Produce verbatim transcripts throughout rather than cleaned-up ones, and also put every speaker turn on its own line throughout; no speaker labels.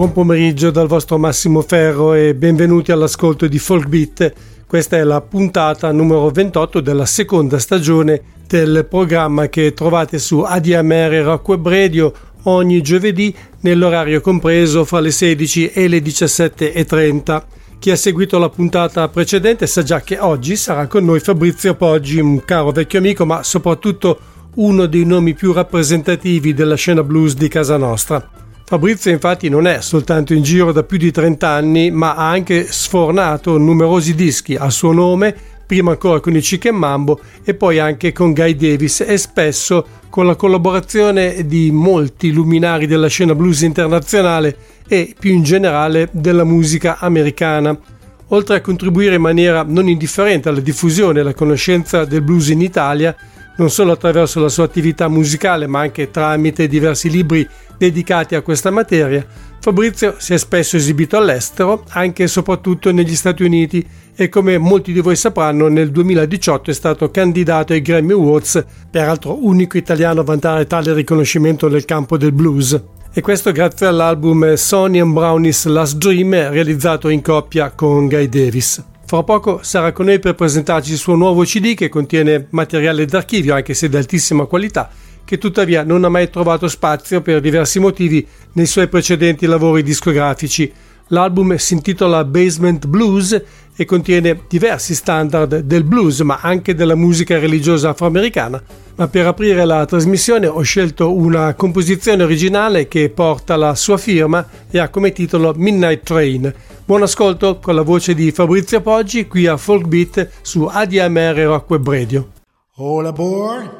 buon pomeriggio dal vostro Massimo Ferro e benvenuti all'ascolto di Folk Beat. Questa è la puntata numero ventotto della seconda stagione del programma che trovate su A D M R Rock Web Radio ogni giovedì nell'orario compreso fra le sedici e le diciassette e trenta. Chi ha seguito la puntata precedente sa già che oggi sarà con noi Fabrizio Poggi, un caro vecchio amico, ma soprattutto uno dei nomi più rappresentativi della scena blues di casa nostra. Fabrizio infatti non è soltanto in giro da più di trenta anni, ma ha anche sfornato numerosi dischi a suo nome, prima ancora con i Chicken Mambo e poi anche con Guy Davis e spesso con la collaborazione di molti luminari della scena blues internazionale e più in generale della musica americana. Oltre a contribuire in maniera non indifferente alla diffusione e alla conoscenza del blues in Italia, non solo attraverso la sua attività musicale ma anche tramite diversi libri dedicati a questa materia, Fabrizio si è spesso esibito all'estero, anche e soprattutto negli Stati Uniti, e come molti di voi sapranno nel duemiladiciotto è stato candidato ai Grammy Awards, peraltro unico italiano a vantare tale riconoscimento nel campo del blues. E questo grazie all'album Sonny and Brownie's Last Dream realizzato in coppia con Guy Davis. Fra poco sarà con noi per presentarci il suo nuovo C D che contiene materiale d'archivio, anche se di altissima qualità, che tuttavia non ha mai trovato spazio per diversi motivi nei suoi precedenti lavori discografici. L'album si intitola Basement Blues e contiene diversi standard del blues ma anche della musica religiosa afroamericana, ma per aprire la trasmissione ho scelto una composizione originale che porta la sua firma e ha come titolo Midnight Train. Buon ascolto con la voce di Fabrizio Poggi qui a Folk Beat su A D M R Rock Web Radio.
All aboard!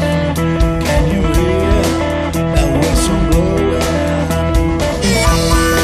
Can you hear that whistle blowing?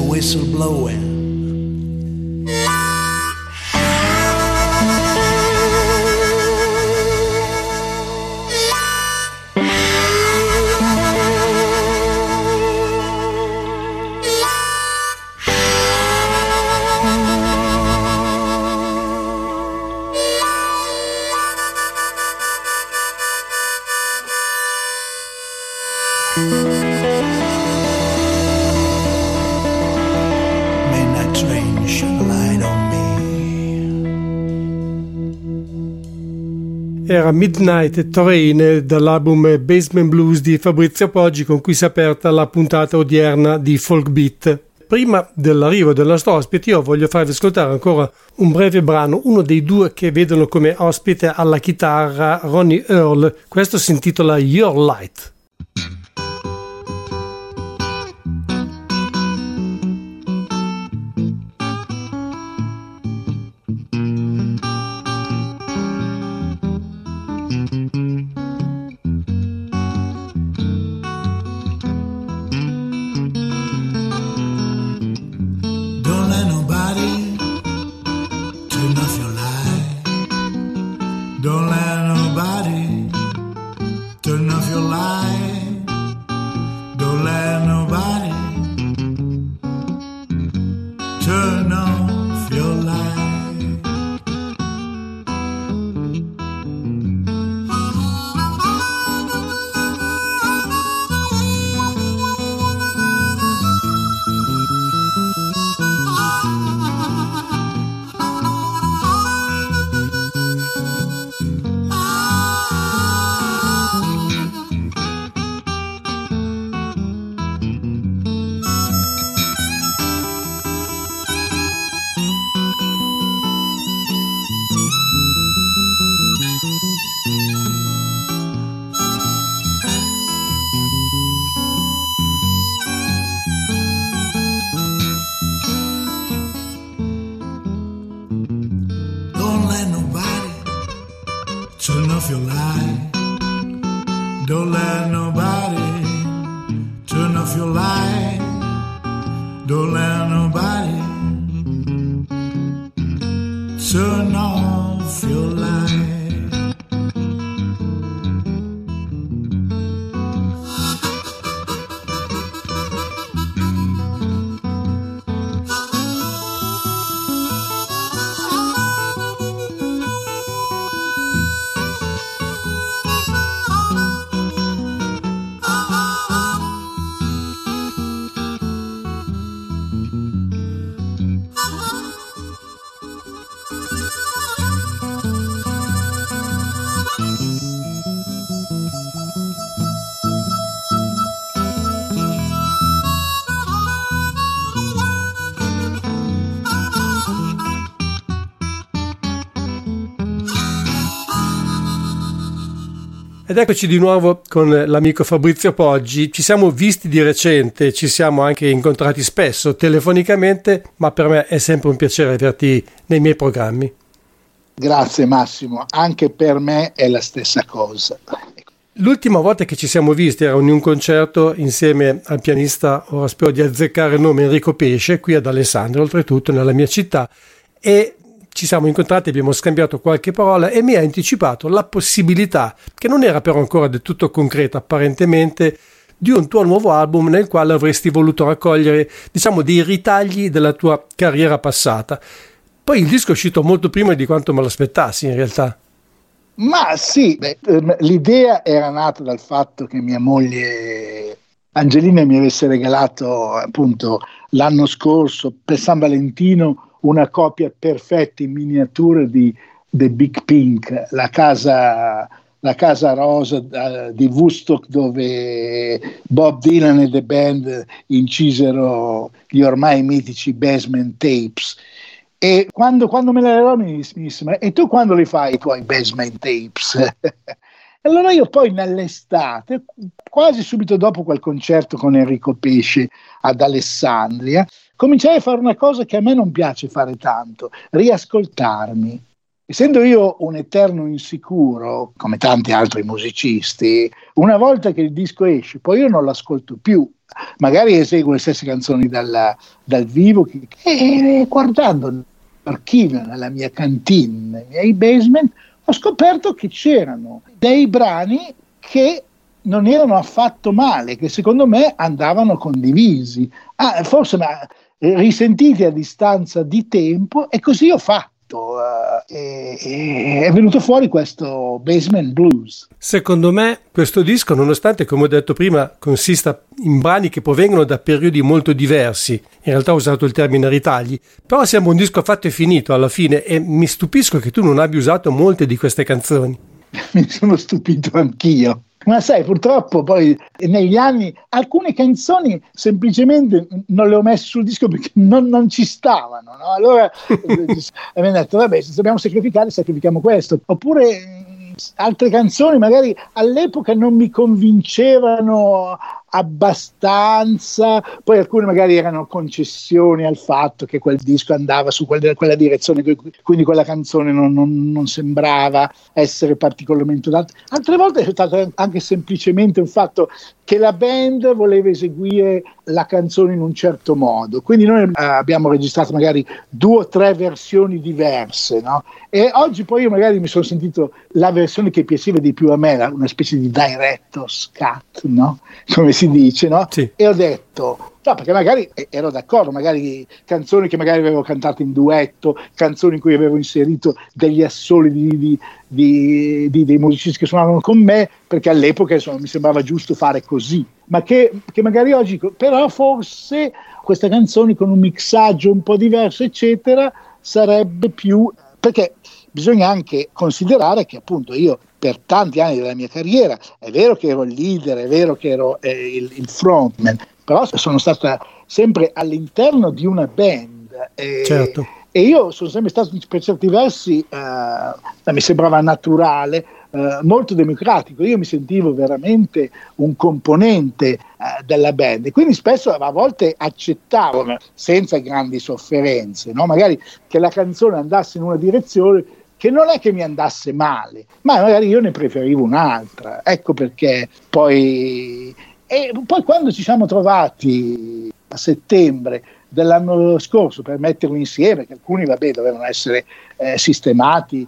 whistle blowing. Midnight train shine a light on me.
Era Midnight Train dall'album Basement Blues di Fabrizio Poggi, con cui si è aperta la puntata odierna di Folk Beat. Prima dell'arrivo del nostro ospite io voglio farvi ascoltare ancora un breve brano, uno dei due che vedono come ospite alla chitarra Ronnie Earl. Questo si intitola Your Light.
Turn off your light. Don't let nobody turn off your light. Don't let nobody turn off your light.
Ed eccoci di nuovo con l'amico Fabrizio Poggi. Ci siamo visti di recente, ci siamo anche incontrati spesso telefonicamente, ma per me è sempre un piacere averti nei miei programmi.
Grazie Massimo, anche per me è la stessa cosa.
L'ultima volta che ci siamo visti era in un concerto insieme al pianista, ora spero di azzeccare il nome, Enrico Pesce, qui ad Alessandria, oltretutto nella mia città, e ci siamo incontrati, abbiamo scambiato qualche parola e mi ha anticipato la possibilità, che non era però ancora del tutto concreta apparentemente, di un tuo nuovo album nel quale avresti voluto raccogliere, diciamo, dei ritagli della tua carriera passata. Poi il disco è uscito molto prima di quanto me lo aspettassi in realtà.
Ma sì, beh, l'idea era nata dal fatto che mia moglie Angelina mi avesse regalato appunto l'anno scorso per San Valentino una copia perfetta in miniatura di The Big Pink, la casa, la casa rosa uh, di Woodstock, dove Bob Dylan e The Band incisero gli ormai mitici Basement Tapes. E quando, quando me la regalò mi disse: ma e tu quando li fai i tuoi Basement Tapes? Allora io poi nell'estate, quasi subito dopo quel concerto con Enrico Pesce ad Alessandria, cominciai a fare una cosa che a me non piace fare tanto: riascoltarmi. essendo io un eterno insicuro, come tanti altri musicisti, una volta che il disco esce, poi io non l'ascolto più. Magari eseguo le stesse canzoni dal, dal vivo che, e guardando l'archivio nella mia cantina, nei miei basement, ho scoperto che c'erano dei brani che non erano affatto male, che secondo me andavano condivisi, ah, forse ma, risentiti a distanza di tempo, e così ho fatto. Uh, e, e è venuto fuori questo Basement Blues.
Secondo me questo disco, nonostante, come ho detto prima, consista in brani che provengono da periodi molto diversi, in realtà ho usato il termine ritagli, però sembra un disco fatto e finito alla fine, e mi stupisco che tu non abbia usato molte di queste canzoni.
Mi sono stupito anch'io. Ma sai, purtroppo poi negli anni alcune canzoni semplicemente non le ho messe sul disco perché non, non ci stavano, no? Allora abbiamo detto, vabbè, se dobbiamo sacrificare, sacrifichiamo questo. Oppure mh, altre canzoni magari all'epoca non mi convincevano abbastanza, poi alcune magari erano concessioni al fatto che quel disco andava su quella, quella direzione, quindi quella canzone non, non, non sembrava essere particolarmente adatta. Altre volte è stato anche semplicemente un fatto che la band voleva eseguire la canzone in un certo modo, quindi noi eh, abbiamo registrato magari due o tre versioni diverse, no? E oggi poi io magari mi sono sentito la versione che piaceva di più a me, una specie di director's cut, no? Come si dice, no? Sì. E ho detto, no, perché magari ero d'accordo, magari canzoni che magari avevo cantato in duetto, canzoni in cui avevo inserito degli assoli di, di, di, di dei musicisti che suonavano con me, perché all'epoca insomma, mi sembrava giusto fare così, ma che, che magari oggi, però forse queste canzoni con un mixaggio un po' diverso, eccetera, sarebbe più, perché bisogna anche considerare che appunto io per tanti anni della mia carriera, è vero che ero il leader, è vero che ero eh, il, il frontman, però sono stata sempre all'interno di una band. E,
certo.
E io sono sempre stato per certi versi, eh, mi sembrava naturale, eh, molto democratico. Io mi sentivo veramente un componente eh, della band, e quindi spesso a volte accettavo, senza grandi sofferenze, no? Magari che la canzone andasse in una direzione che non è che mi andasse male, ma magari io ne preferivo un'altra. Ecco perché poi... E poi quando ci siamo trovati a settembre dell'anno scorso per metterlo insieme, che alcuni vabbè dovevano essere eh, sistemati,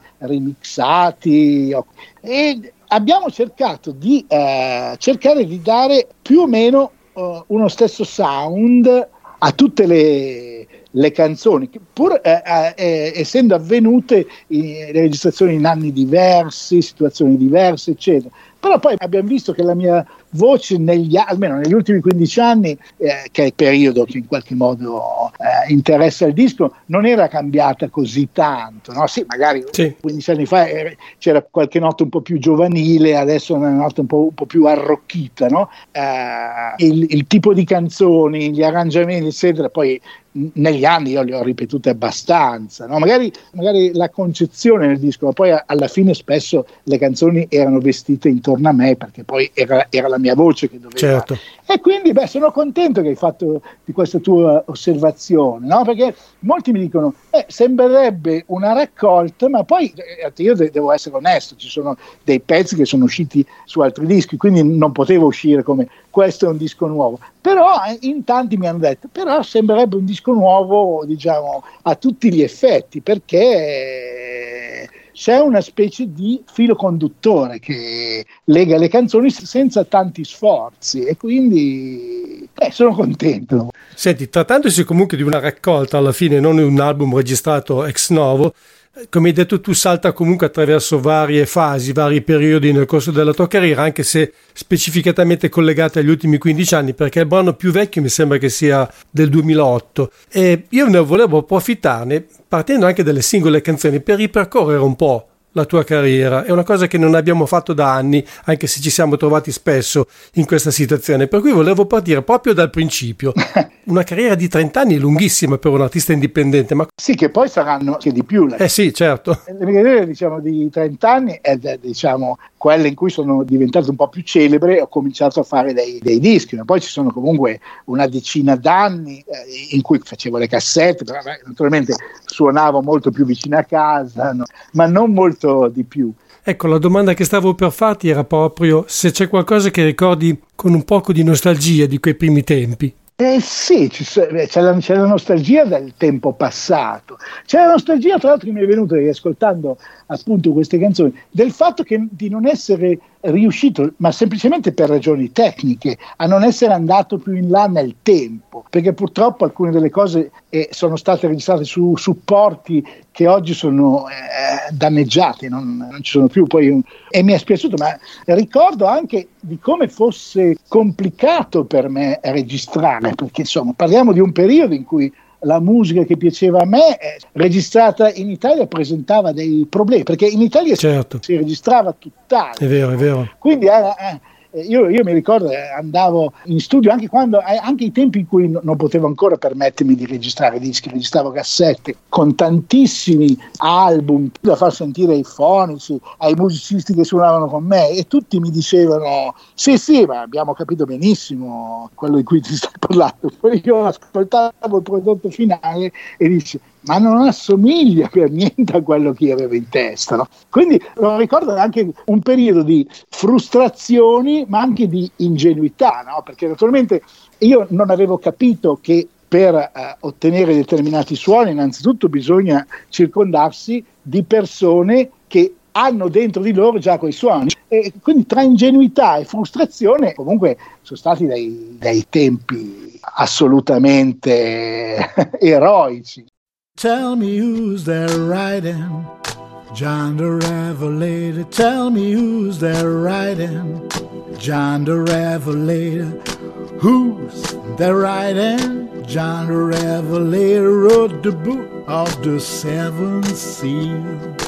remixati, e abbiamo cercato di eh, cercare di dare più o meno uh, uno stesso sound a tutte le, le canzoni, pur eh, eh, essendo avvenute in, le registrazioni in anni diversi, situazioni diverse, eccetera. Però poi abbiamo visto che la mia voce, negli, almeno negli ultimi quindici anni, eh, che è il periodo che in qualche modo eh, interessa il disco, non era cambiata così tanto, no? Sì, magari sì. quindici anni fa eh, c'era qualche nota un po' più giovanile, adesso è una nota un po', un po' più arrocchita, no? Eh, il, il tipo di canzoni, gli arrangiamenti, eccetera, poi negli anni io li ho ripetute abbastanza, no? magari, magari la concezione del disco, ma poi alla fine spesso le canzoni erano vestite intorno a me, perché poi era, era la mia voce che doveva.
Certo.
E quindi beh, sono contento che hai fatto di questa tua osservazione, no? Perché molti mi dicono eh, sembrerebbe una raccolta, ma poi eh, io de- devo essere onesto, ci sono dei pezzi che sono usciti su altri dischi, quindi non potevo uscire come questo è un disco nuovo, però in tanti mi hanno detto però sembrerebbe un disco nuovo, diciamo, a tutti gli effetti, perché c'è una specie di filo conduttore che lega le canzoni senza tanti sforzi, e quindi eh, sono contento.
Senti, trattandosi comunque di una raccolta alla fine, non un album registrato ex novo, come hai detto tu, salta comunque attraverso varie fasi, vari periodi nel corso della tua carriera, anche se specificatamente collegate agli ultimi quindici anni, perché il brano più vecchio mi sembra che sia del duemilaotto, e io ne volevo approfittarne partendo anche dalle singole canzoni per ripercorrere un po' la tua carriera. È una cosa che non abbiamo fatto da anni, anche se ci siamo trovati spesso in questa situazione, per cui volevo partire proprio dal principio. Una carriera di trenta anni è lunghissima per un artista indipendente, ma
sì, che poi saranno anche di più.
Eh sì, certo.
Le mie carriere, diciamo, di trenta anni è, diciamo, quelle in cui sono diventato un po' più celebre e ho cominciato a fare dei, dei dischi, ma poi ci sono comunque una decina d'anni eh, in cui facevo le cassette, però beh, naturalmente suonavo molto più vicino a casa, no? Ma non molto di più.
Ecco, la domanda che stavo per farti era proprio se c'è qualcosa che ricordi con un poco di nostalgia di quei primi tempi.
Eh sì, c'è la, c'è la nostalgia del tempo passato, c'è la nostalgia, tra l'altro, che mi è venuta ascoltando appunto queste canzoni, del fatto che di non essere riuscito, ma semplicemente per ragioni tecniche, a non essere andato più in là nel tempo, perché purtroppo alcune delle cose eh, sono state registrate su supporti che oggi sono eh, danneggiati, non, non ci sono più, poi, e mi è spiaciuto, ma ricordo anche di come fosse complicato per me registrare, perché insomma parliamo di un periodo in cui la musica che piaceva a me, eh, registrata in Italia, presentava dei problemi, perché in Italia
certo.
si, si registrava tutt'altro.
È vero, è vero.
Quindi eh, eh, Io, io mi ricordo eh, andavo in studio anche quando eh, anche i tempi in cui no, non potevo ancora permettermi di registrare dischi, registravo cassette con tantissimi album da far sentire ai fonici, ai musicisti che suonavano con me, e tutti mi dicevano sì sì, ma abbiamo capito benissimo quello di cui ti stai parlando. Poi io ascoltavo il prodotto finale e dici ma non assomiglia per niente a quello che io avevo in testa, no? Quindi lo ricordo anche un periodo di frustrazioni, ma anche di ingenuità, no? Perché naturalmente io non avevo capito che per eh, ottenere determinati suoni innanzitutto bisogna circondarsi di persone che hanno dentro di loro già quei suoni, e quindi tra ingenuità e frustrazione comunque sono stati dei, dei tempi assolutamente eroici.
Tell me who's there riding, John the Revelator. Tell me who's there riding, John the Revelator. Who's there riding, John the Revelator. Wrote the book of the seven seals.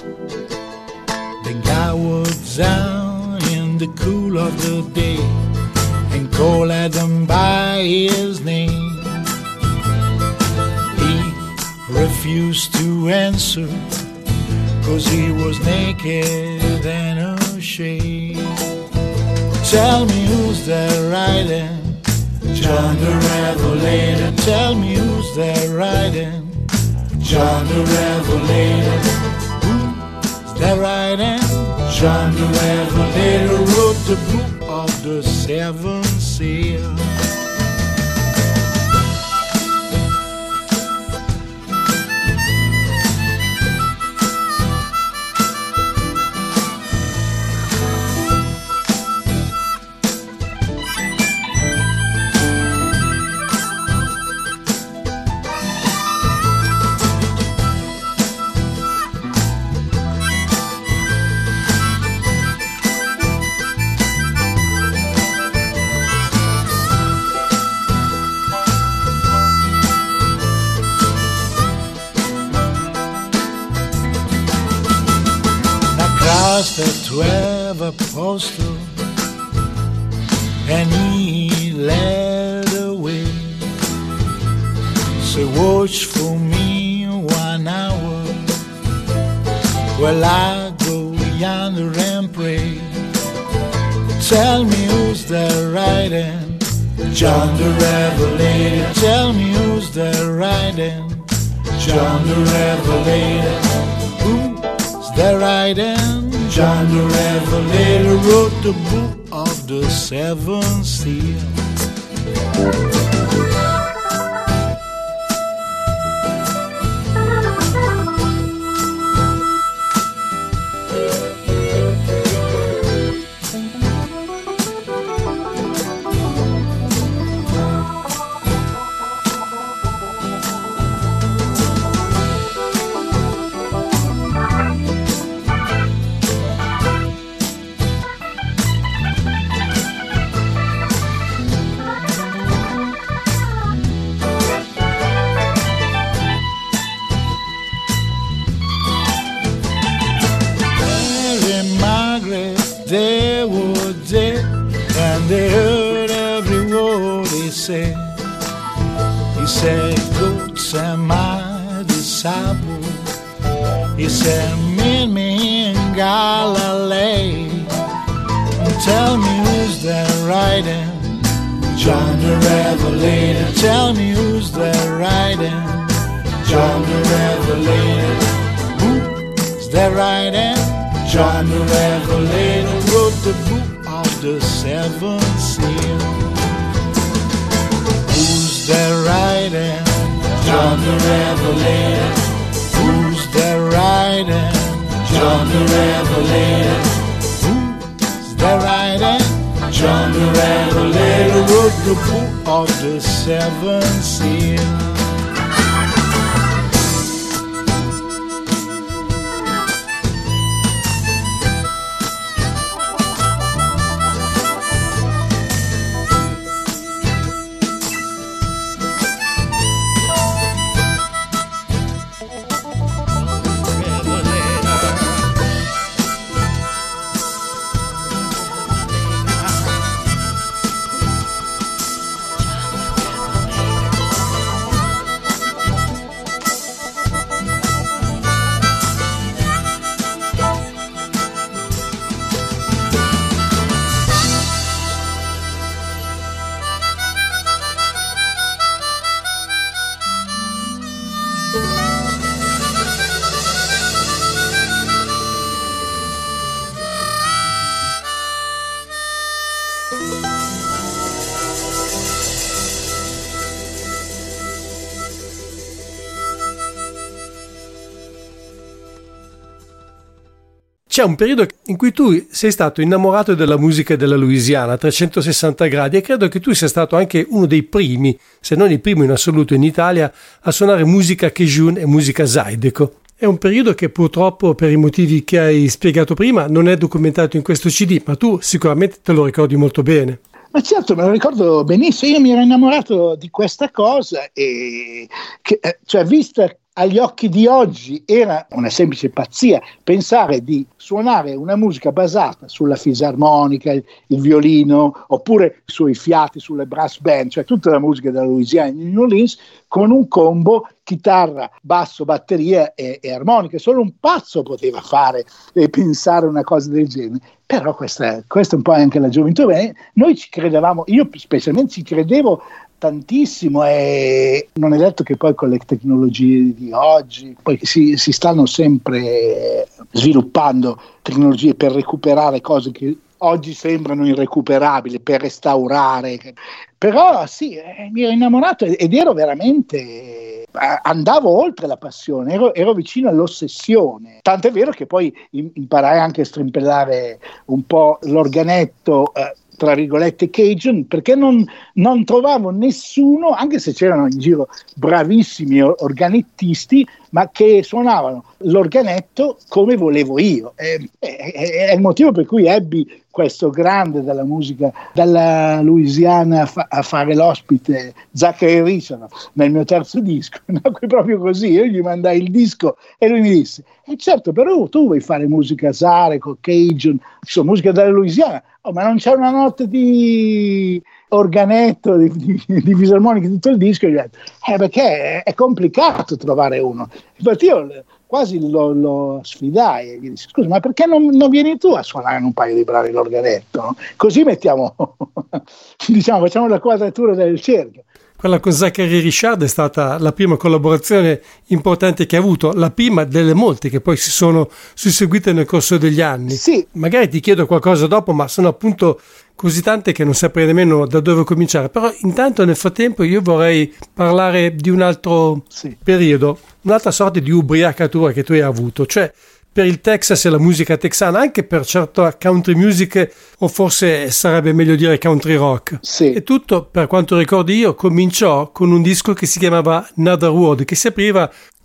The guy was down in the cool of the day and called them by his name. Refused to answer, cause he was naked and ashamed. Tell me who's there riding, John the Revelator. Tell me who's there riding, John the Revelator. Who's there riding, John the Revelator. Wrote the book of the seven seals. The twelve apostles, and he led away. Say, watch for me one hour, while I go yonder and pray. Tell me who's there riding, John the Revelator. Tell me who's there riding, John the Revelator. Who's there riding, John the Revelator. Wrote the book of the seven seals. said, he said, go to my disciple. He said, meet me in Galilee. Tell me who's there riding, John the Revelator. Tell me who's there riding, John the Revelator. Who's there riding, John the Revelator. Wrote the book of the seven seals. Who's there riding, John the Revelator. Who's there riding, John the Revelator. Who's there riding, John the Revelator. Wrote the book of the seven seals.
C'è un periodo in cui tu sei stato innamorato della musica della Louisiana a trecentosessanta gradi, e credo che tu sia stato anche uno dei primi, se non il primo in assoluto in Italia, a suonare musica Cajun e musica Zydeco. È un periodo che purtroppo, per i motivi che hai spiegato prima, non è documentato in questo C D, ma tu sicuramente te lo ricordi molto bene.
Ma certo, me lo ricordo benissimo. Io mi ero innamorato di questa cosa e che, cioè, vista agli occhi di oggi era una semplice pazzia pensare di suonare una musica basata sulla fisarmonica, il, il violino, oppure sui fiati, sulle brass band, cioè tutta la musica della Louisiana e New Orleans, con un combo chitarra, basso, batteria e, e armonica. Solo un pazzo poteva fare e pensare una cosa del genere. Però questa, questa è un po' anche la gioventù. Beh, noi ci credevamo, io specialmente ci credevo tantissimo, e non è detto che poi con le tecnologie di oggi poi si, si stanno sempre sviluppando tecnologie per recuperare cose che oggi sembrano irrecuperabili, per restaurare. Però sì, eh, mi ero innamorato ed ero veramente, andavo oltre la passione, ero, ero vicino all'ossessione. Tant'è vero che poi imparai anche a strimpellare un po' l'organetto, eh, tra virgolette Cajun, perché non, non trovavo nessuno, anche se c'erano in giro bravissimi organettisti, ma che suonavano l'organetto come volevo io. È, è, è il motivo per cui ebbi questo grande della musica dalla Louisiana a, fa, a fare l'ospite, Zachary Richard, nel mio terzo disco. Nacque proprio così. Io gli mandai il disco e lui mi disse: e eh certo, però tu vuoi fare musica Zydeco, Cajun, insomma, musica della Louisiana. Oh, ma non c'è una notte di organetto, di, di, di fisarmonica, tutto il disco. E gli ho detto, eh, perché è complicato trovare uno. Infatti io quasi lo, lo sfidai e gli dissi: scusa, ma perché non, non vieni tu a suonare un paio di bravi l'organetto? No? Così mettiamo, diciamo, facciamo la quadratura del cerchio.
Quella con Zachary Richard è stata la prima collaborazione importante che ha avuto, la prima delle molte che poi si sono susseguite nel corso degli anni.
Sì.
Magari ti chiedo qualcosa dopo, ma sono appunto così tante che non saprei nemmeno da dove cominciare. Però intanto nel frattempo io vorrei parlare di un altro sì. periodo, un'altra sorta di ubriacatura che tu hai avuto, cioè per il Texas e la musica texana, anche per certa country music, o forse sarebbe meglio dire country rock.
Sì.
E tutto, per quanto ricordi io, cominciò con un disco che si chiamava Another World, che si apriva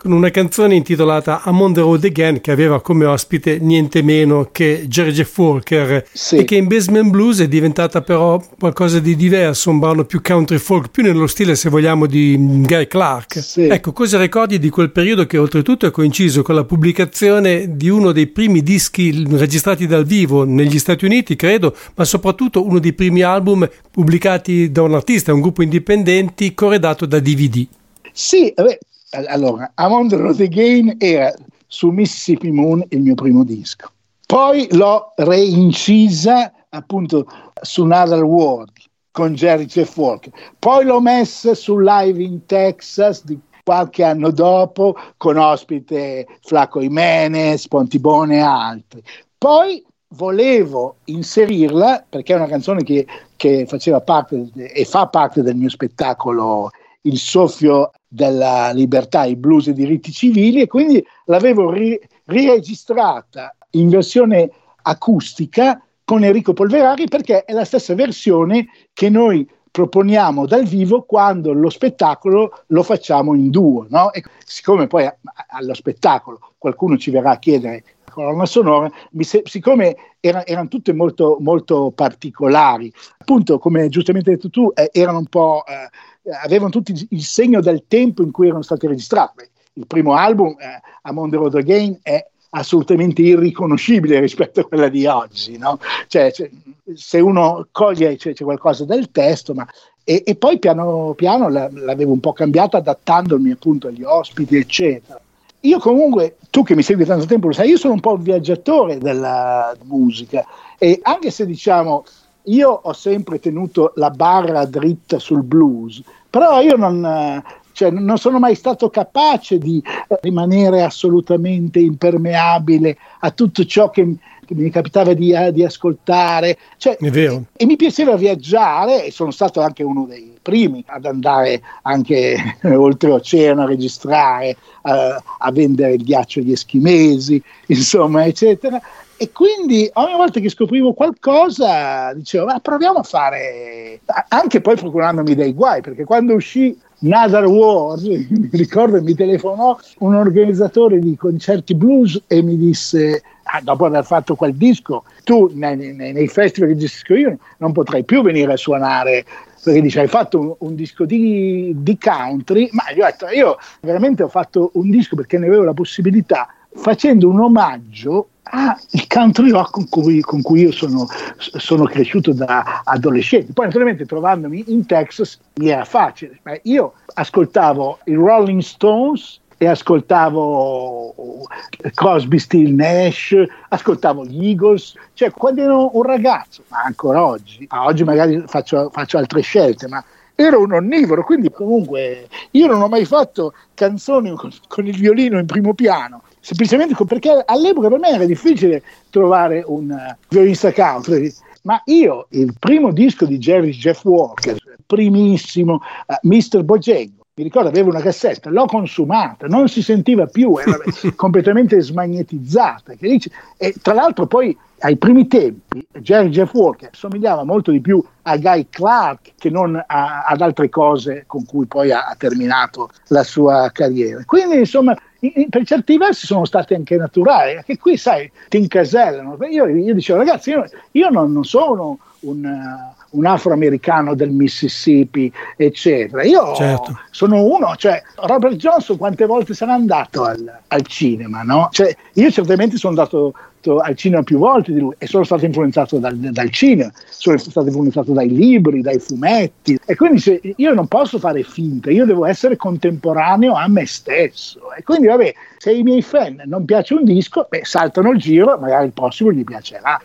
con una canzone intitolata I'm on the Road Again, che aveva come ospite niente meno che Jerry Jeff Walker, sì. E che in Basement Blues è diventata però qualcosa di diverso, un brano più country folk, più nello stile, se vogliamo, di Guy Clark. Sì. Ecco, cosa ricordi di quel periodo che oltretutto è coinciso con la pubblicazione di uno dei primi dischi registrati dal vivo negli Stati Uniti, credo, ma soprattutto uno dei primi album pubblicati da un artista, un gruppo indipendenti, corredato da D V D?
Sì, beh, allora, I'm on the Road Again era su Mississippi Moon il mio primo disco. Poi l'ho reincisa appunto su Another World con Jerry Jeff Walker. Poi l'ho messa su Live in Texas di qualche anno dopo con ospite Flaco Jimenez, Pontibone e altri. Poi volevo inserirla perché è una canzone che, che faceva parte e fa parte del mio spettacolo Il soffio della libertà, i blues e i diritti civili, e quindi l'avevo ri- riregistrata in versione acustica con Enrico Polverari, perché è la stessa versione che noi proponiamo dal vivo quando lo spettacolo lo facciamo in duo, no? E siccome poi a- allo spettacolo qualcuno ci verrà a chiedere la colonna sonora, mi se- siccome era- erano tutte molto, molto particolari, appunto come giustamente hai detto tu, eh, erano un po'... Eh, avevano tutti il segno del tempo in cui erano stati registrati. Il primo album, eh, I'm on the Road Again, è assolutamente irriconoscibile rispetto a quella di oggi, no? Cioè, cioè, se uno coglie c'è, c'è qualcosa del testo, ma e, e poi piano piano la, l'avevo un po' cambiata adattandomi appunto agli ospiti, eccetera. Io comunque, tu che mi segui tanto tempo lo sai, io sono un po' un viaggiatore della musica, e anche se diciamo io ho sempre tenuto la barra dritta sul blues, però io non, cioè, non sono mai stato capace di rimanere assolutamente impermeabile a tutto ciò che, che mi capitava di, di ascoltare. Cioè,
è vero.
E, e mi piaceva viaggiare, e sono stato anche uno dei primi ad andare anche oltreoceano a registrare, uh, a vendere il ghiaccio agli eschimesi, insomma, eccetera. E quindi ogni volta che scoprivo qualcosa dicevo, ma proviamo a fare, anche poi procurandomi dei guai, perché quando uscì Another World, mi ricordo, mi telefonò un organizzatore di concerti blues e mi disse, ah, dopo aver fatto quel disco, tu nei, nei, nei festival che gestisco io non potrai più venire a suonare, perché dice, hai fatto un, un disco di, di country, ma io ho detto, io veramente ho fatto un disco perché ne avevo la possibilità, facendo un omaggio al country rock con cui, con cui io sono, sono cresciuto da adolescente. Poi naturalmente trovandomi in Texas mi era facile. Io ascoltavo i Rolling Stones e ascoltavo Crosby, Still, Nash, ascoltavo gli Eagles, cioè quando ero un ragazzo, ma ancora oggi, ah, oggi magari faccio, faccio altre scelte, ma ero un onnivoro, quindi comunque io non ho mai fatto canzoni con, con il violino in primo piano, semplicemente perché all'epoca per me era difficile trovare un uh, violinista country. Ma io, il primo disco di Jerry Jeff Walker, primissimo, uh, mister Bojangles, mi ricordo avevo una cassetta, l'ho consumata, non si sentiva più, era completamente smagnetizzata. Che dice, e tra l'altro poi ai primi tempi Jerry Jeff Walker somigliava molto di più a Guy Clark che non a, ad altre cose con cui poi ha, ha terminato la sua carriera. Quindi insomma in, in, per certi versi sono stati anche naturali, perché qui sai ti incasellano. Io, io dicevo ragazzi io, io non, non sono un, uh, un afroamericano del Mississippi eccetera, io
certo.
sono uno, cioè Robert Johnson quante volte sarà andato al, al cinema, no? Cioè, io certamente sono andato al cinema più volte di lui e sono stato influenzato dal, dal cinema, sono stato influenzato dai libri, dai fumetti, e quindi se, io non posso fare finta, io devo essere contemporaneo a me stesso, e quindi vabbè, se ai miei fan non piace un disco, beh, saltano il giro, magari il prossimo gli piacerà.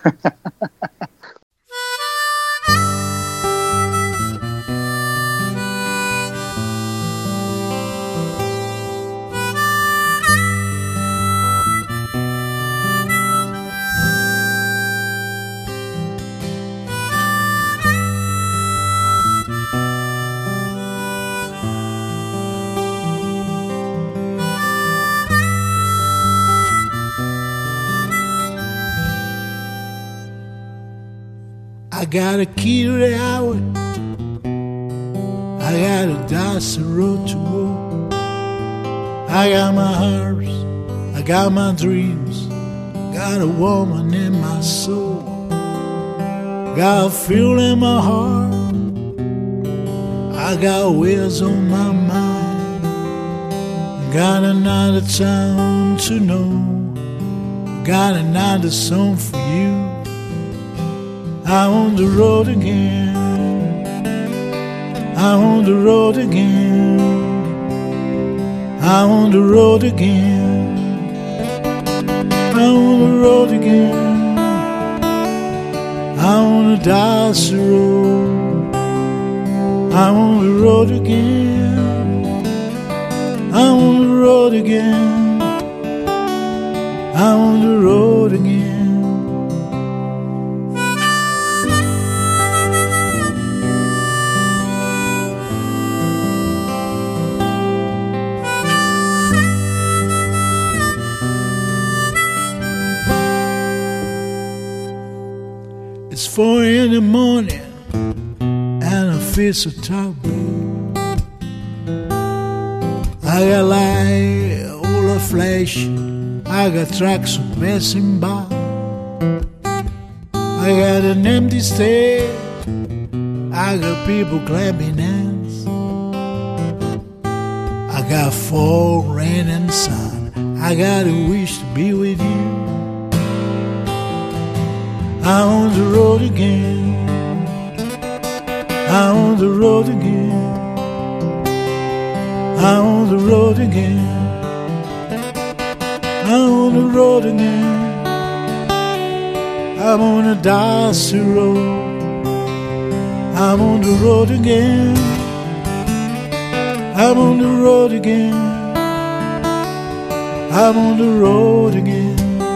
I got a key to the hour, I got a dusty road to walk, I got my hearts, I got my dreams, got a woman in my soul, got a feel in my heart, I got wheels on my mind, got another town to know, got another song for you. I'm on the road again, I'm on the road again, I'm on the road again, I'm on the road again, I'm on the dusty road, I'm on the road again, I'm on the road again, I'm on the road again. It's four in the morning and I feel so tired. I got light, all the flash, I got trucks passing by, I got an empty stage, I got people clapping hands, I got fall, rain and sun, I got a wish to be with you. I'm on the road again, I'm on the road again, I'm on the road again, I'm on the road again, I'm on a dusty road, I'm on the road again, I'm on the road again, I'm on the road again.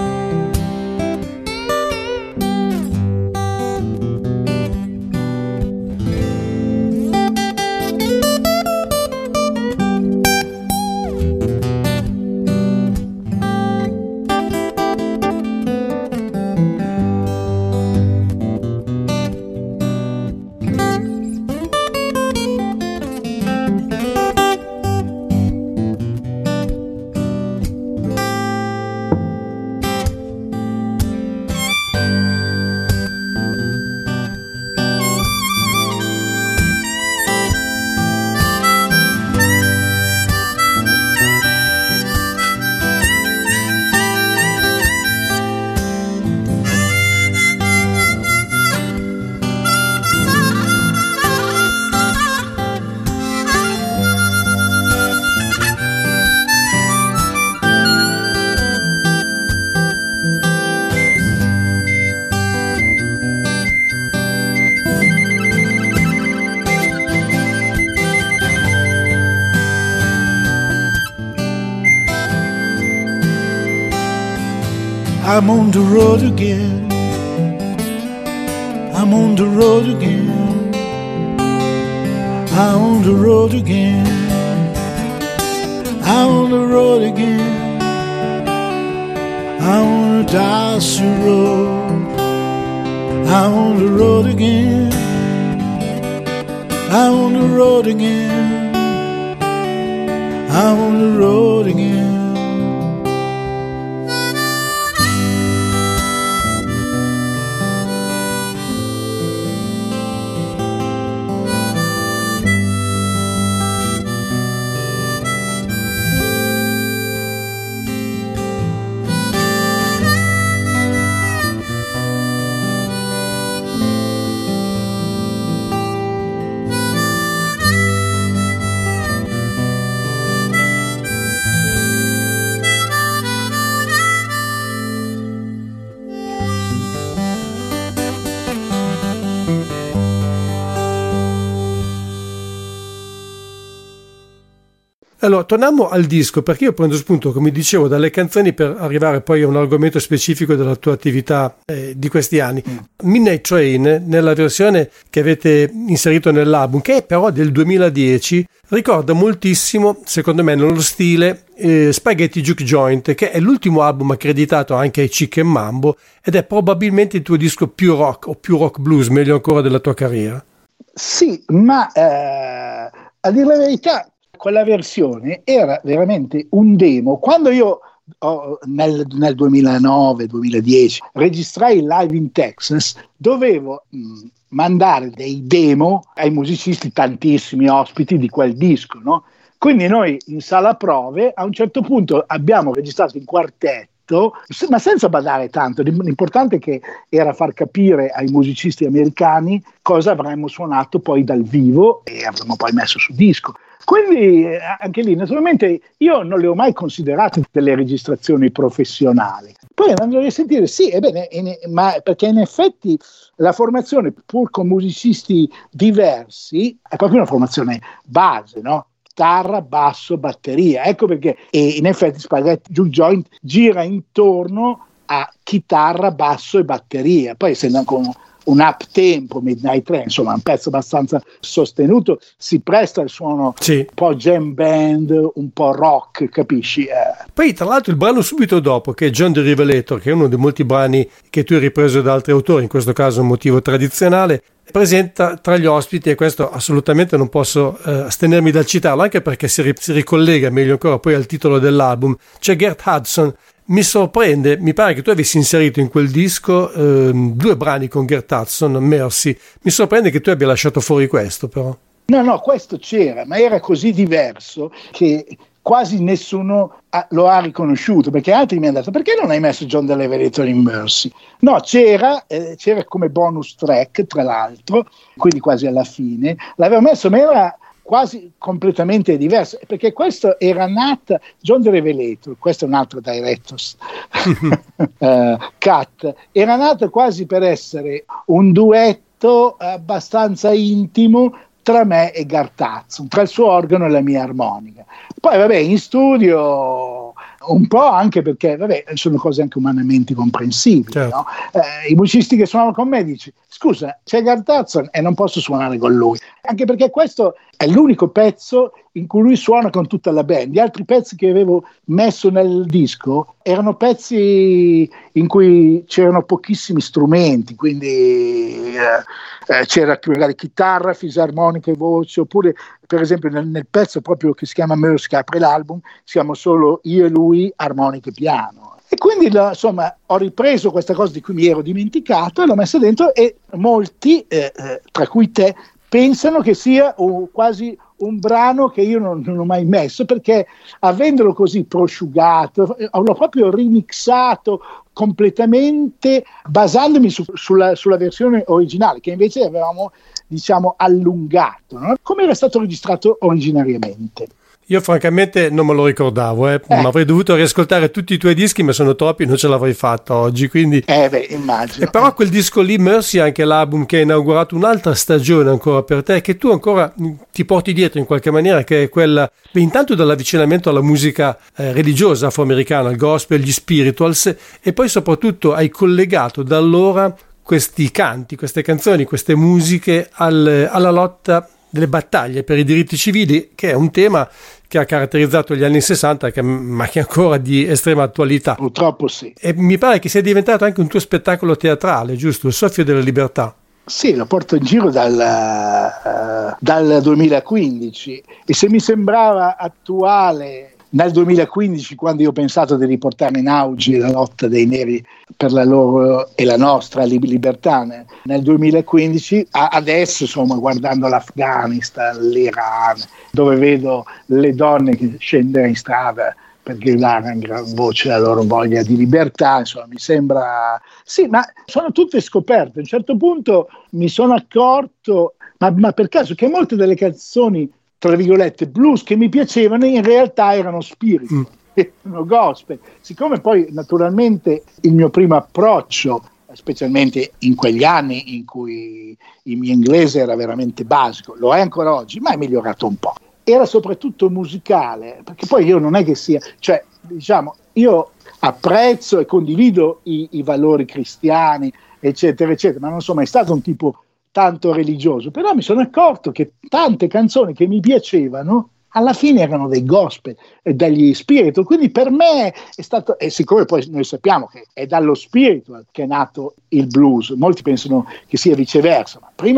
I'm on the road again, I'm on the road again, I'm on the road again, I'm on the road again, I'm on a dusty road, I'm on the road again, I'm on the road again, I'm on the road again.
Allora, torniamo al disco, perché io prendo spunto, come dicevo, dalle canzoni per arrivare poi a un argomento specifico della tua attività eh, di questi anni. Mm. Midnight Train, nella versione che avete inserito nell'album, che è però del duemiladieci, ricorda moltissimo, secondo me, nello stile eh, Spaghetti Juke Joint, che è l'ultimo album accreditato anche ai Chicken Mambo ed è probabilmente il tuo disco più rock o più rock blues, meglio ancora, della tua carriera.
Sì, ma eh, a dire la verità, quella versione era veramente un demo. Quando io oh, nel, nel duemilanove duemiladieci registrai il live in Texas, dovevo mh, mandare dei demo ai musicisti, tantissimi ospiti di quel disco, no? Quindi noi in sala prove a un certo punto abbiamo registrato in quartetto, ma senza badare tanto. L'importante che era far capire ai musicisti americani cosa avremmo suonato poi dal vivo e avremmo poi messo su disco. Quindi anche lì naturalmente io non le ho mai considerate delle registrazioni professionali. Poi andando a risentire, sì, ebbene, in, ma perché in effetti la formazione, pur con musicisti diversi, è proprio una formazione base, no? Chitarra, basso, batteria. Ecco perché e in effetti Spaghetti Juke Joint gira intorno a chitarra, basso e batteria. Poi essendo anche un, un up tempo, Midnight Train, insomma un pezzo abbastanza sostenuto, si presta al suono sì. un po' jam band, un po' rock, capisci? Eh.
Poi tra l'altro il brano subito dopo, che è John the Revelator, che è uno dei molti brani che tu hai ripreso da altri autori, in questo caso un motivo tradizionale, presenta tra gli ospiti, e questo assolutamente non posso eh, astenermi dal citarlo, anche perché si, ri- si ricollega meglio ancora poi al titolo dell'album. C'è Gert Hudson. Mi sorprende, mi pare che tu avessi inserito in quel disco eh, due brani con Gert Hudson, Mercy. Mi sorprende che tu abbia lasciato fuori questo, però.
No, no, questo c'era, ma era così diverso che quasi nessuno ha, lo ha riconosciuto, perché altri mi hanno detto: perché non hai messo John the Revelator in Mercy? No, c'era, eh, c'era come bonus track, tra l'altro, quindi quasi alla fine. L'avevo messo, ma era quasi completamente diverso, perché questo era nata, John the Revelator, questo è un altro director's uh, cut, era nato quasi per essere un duetto abbastanza intimo tra me e Gert Hudson, tra il suo organo e la mia armonica. Poi vabbè, in studio un po' anche perché vabbè, sono cose anche umanamente comprensibili, certo. No? Eh, i musicisti che suonano con me dici: scusa, c'è Gert Hudson e non posso suonare con lui, anche perché questo è l'unico pezzo in cui lui suona con tutta la band. Gli altri pezzi che avevo messo nel disco erano pezzi in cui c'erano pochissimi strumenti, quindi eh, eh, c'era magari chitarra, fisarmonica e voce, oppure per esempio nel, nel pezzo proprio che si chiama Mercy, che apre l'album, siamo solo io e lui, armonica e piano. E quindi la, insomma ho ripreso questa cosa di cui mi ero dimenticato e l'ho messa dentro, e molti, eh, eh, tra cui te, pensano che sia uh, quasi un brano che io non, non ho mai messo, perché avendolo così prosciugato eh, l'ho proprio remixato completamente basandomi su, sulla, sulla versione originale, che invece avevamo, diciamo, allungato, no? Come era stato registrato originariamente.
Io francamente non me lo ricordavo, eh. Eh. Ma avrei dovuto riascoltare tutti i tuoi dischi, ma sono troppi, non ce l'avrei fatta oggi, quindi...
Eh beh, immagino.
E però quel disco lì, Mercy, è anche l'album che ha inaugurato un'altra stagione ancora per te, che tu ancora ti porti dietro in qualche maniera, che è quella, beh, intanto dell'avvicinamento alla musica eh, religiosa afroamericana, al gospel, gli spirituals, e poi soprattutto hai collegato da allora questi canti, queste canzoni, queste musiche al, alla lotta delle battaglie per i diritti civili, che è un tema che ha caratterizzato gli anni sessanta, che, ma che è ancora di estrema attualità.
Purtroppo sì.
E mi pare che sia diventato anche un tuo spettacolo teatrale, giusto? Il Soffio della Libertà.
Sì, lo porto in giro dal, uh, dal duemilaquindici, e se mi sembrava attuale nel duemilaquindici, quando io ho pensato di riportare in auge la lotta dei neri per la loro e la nostra libertà nel duemilaquindici, adesso insomma, guardando l'Afghanistan, l'Iran, dove vedo le donne che scendere in strada per gridare in gran voce la loro voglia di libertà, insomma mi sembra, sì, ma sono tutte scoperte. A un certo punto mi sono accorto, ma, ma per caso, che molte delle canzoni tra virgolette blues che mi piacevano in realtà erano spiritual, mm. erano gospel. Siccome poi naturalmente il mio primo approccio, specialmente in quegli anni in cui il mio inglese era veramente basico, lo è ancora oggi, ma è migliorato un po', era soprattutto musicale, perché poi io non è che sia, cioè diciamo, io apprezzo e condivido i, i valori cristiani eccetera eccetera, ma non sono mai stato un tipo tanto religioso, però mi sono accorto che tante canzoni che mi piacevano alla fine erano dei gospel e degli spiritual, quindi per me è stato, e siccome poi noi sappiamo che è dallo spiritual che è nato il blues, molti pensano che sia viceversa, ma prima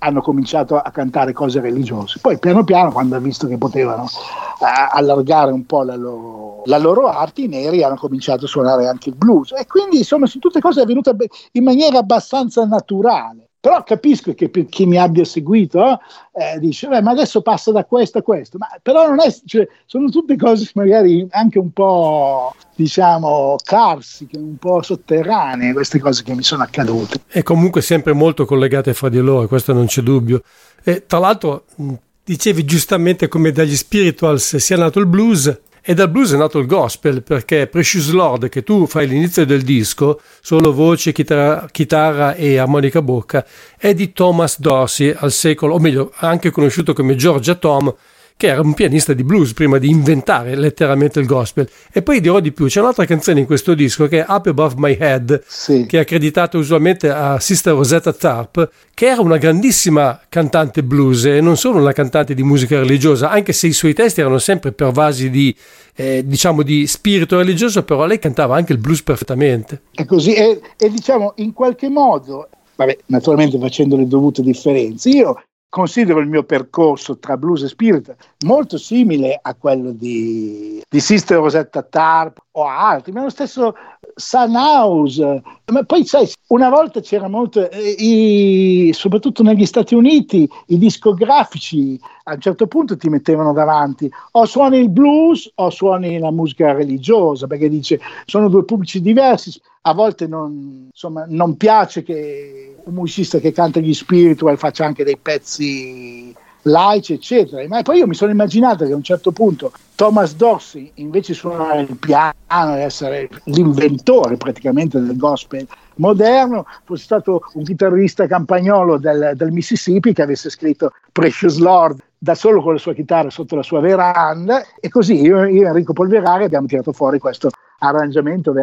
hanno cominciato a cantare cose religiose. Poi piano piano, quando hanno visto che potevano uh, allargare un po' la loro, la loro arte, i neri hanno cominciato a suonare anche il blues, e quindi insomma sono tutte cose avvenute in maniera abbastanza naturale. Però capisco che per chi mi abbia seguito eh, dice, beh, ma adesso passa da questo a questo, ma però non è, cioè, sono tutte cose magari anche un po', diciamo, carsiche, un po' sotterranee, queste cose che mi sono accadute.
E comunque sempre molto collegate fra di loro, questo non c'è dubbio. E tra l'altro dicevi giustamente come dagli Spirituals sia nato il blues, e dal blues è nato il gospel, perché Precious Lord, che tu fai l'inizio del disco, solo voce, chitarra, chitarra e armonica a bocca, è di Thomas Dorsey, al secolo, o meglio, anche conosciuto come Georgia Tom, che era un pianista di blues prima di inventare letteralmente il gospel. E poi dirò di più, c'è un'altra canzone in questo disco che è Up Above My Head, sì, che è accreditata usualmente a Sister Rosetta Tharpe, che era una grandissima cantante blues e non solo una cantante di musica religiosa, anche se i suoi testi erano sempre pervasi di eh, diciamo di spirito religioso, però lei cantava anche il blues perfettamente.
È così, e, e diciamo in qualche modo, vabbè, naturalmente facendo le dovute differenze, io considero il mio percorso tra blues e spirit molto simile a quello di, di Sister Rosetta Tharpe o a altri, ma lo stesso Sun House. Ma poi sai, una volta c'era molto, eh, i, soprattutto negli Stati Uniti, i discografici a un certo punto ti mettevano davanti o suoni il blues o suoni la musica religiosa, perché dice sono due pubblici diversi. A volte non, insomma, non piace che un musicista che canta gli spiritual faccia anche dei pezzi laici, eccetera. Ma poi io mi sono immaginato che a un certo punto Thomas Dorsey, invece di suonare il piano e essere l'inventore praticamente del gospel moderno, fosse stato un chitarrista campagnolo del, del Mississippi che avesse scritto Precious Lord da solo con la sua chitarra sotto la sua veranda, e così io, io e Enrico Polverari abbiamo tirato fuori questo arrangiamento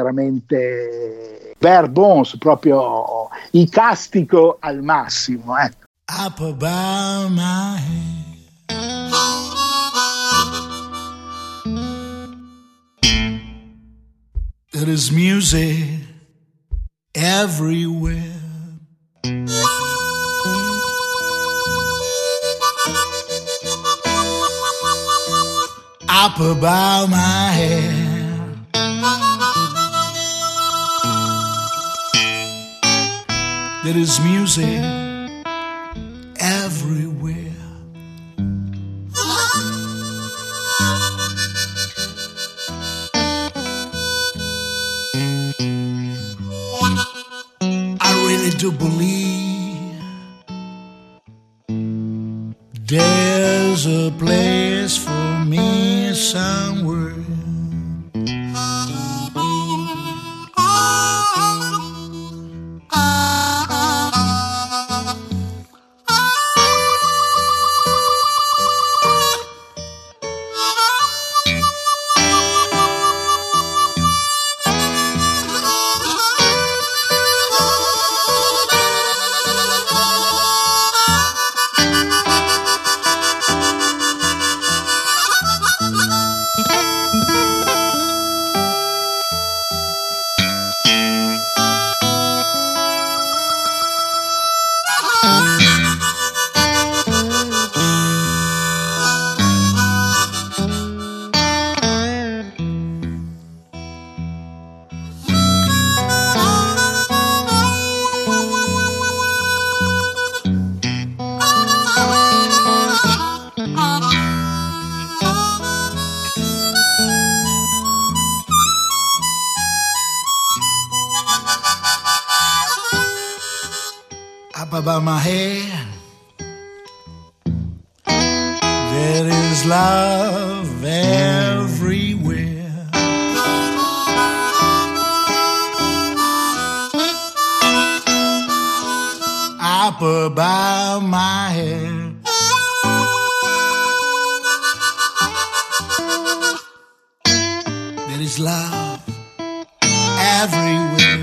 veramente bare bones, proprio icastico al massimo, ecco.
Up above my head, there is music everywhere. Up above my head, there is music everywhere. I really do believe there's a place for me somewhere. Up above my head, there is love everywhere. Up above my head, there is love everywhere.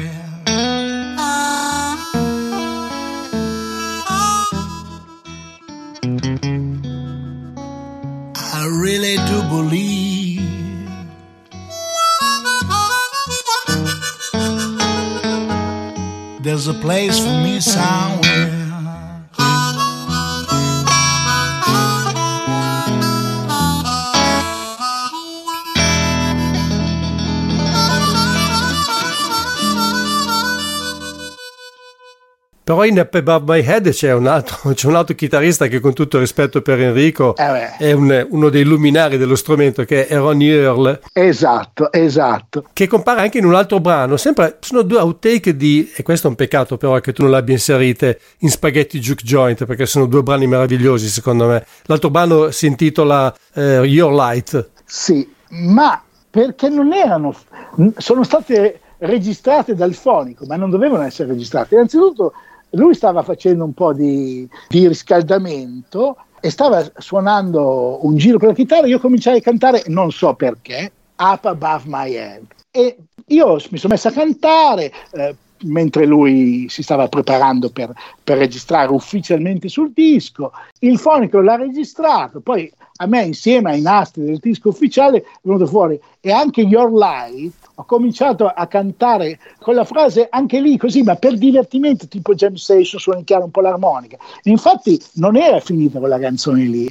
I really do believe there's a place for me somewhere.
Però in Up Above My Head c'è un altro, c'è un altro chitarrista che, con tutto il rispetto per Enrico,
eh
è un, uno dei luminari dello strumento, che è Ronnie Earl.
Esatto, esatto.
Che compare anche in un altro brano. Sempre sono due outtake di, e questo è un peccato però che tu non l'abbia inserite in Spaghetti Juke Joint, perché sono due brani meravigliosi secondo me. L'altro brano si intitola eh, Your Light.
Sì, ma perché non erano, sono state registrate dal fonico, ma non dovevano essere registrate. Innanzitutto lui stava facendo un po' di, di riscaldamento e stava suonando un giro per la chitarra. Io cominciai a cantare, non so perché, Up Above My Head, e io mi sono messa a cantare eh, mentre lui si stava preparando per, per registrare ufficialmente sul disco. Il fonico l'ha registrato, poi a me, insieme ai nastri del disco ufficiale, è venuto fuori, e anche Your Light ho cominciato a cantare con la frase anche lì così, ma per divertimento, tipo jam session, suonicchiare un po' l'armonica. Infatti non era finita quella canzone lì,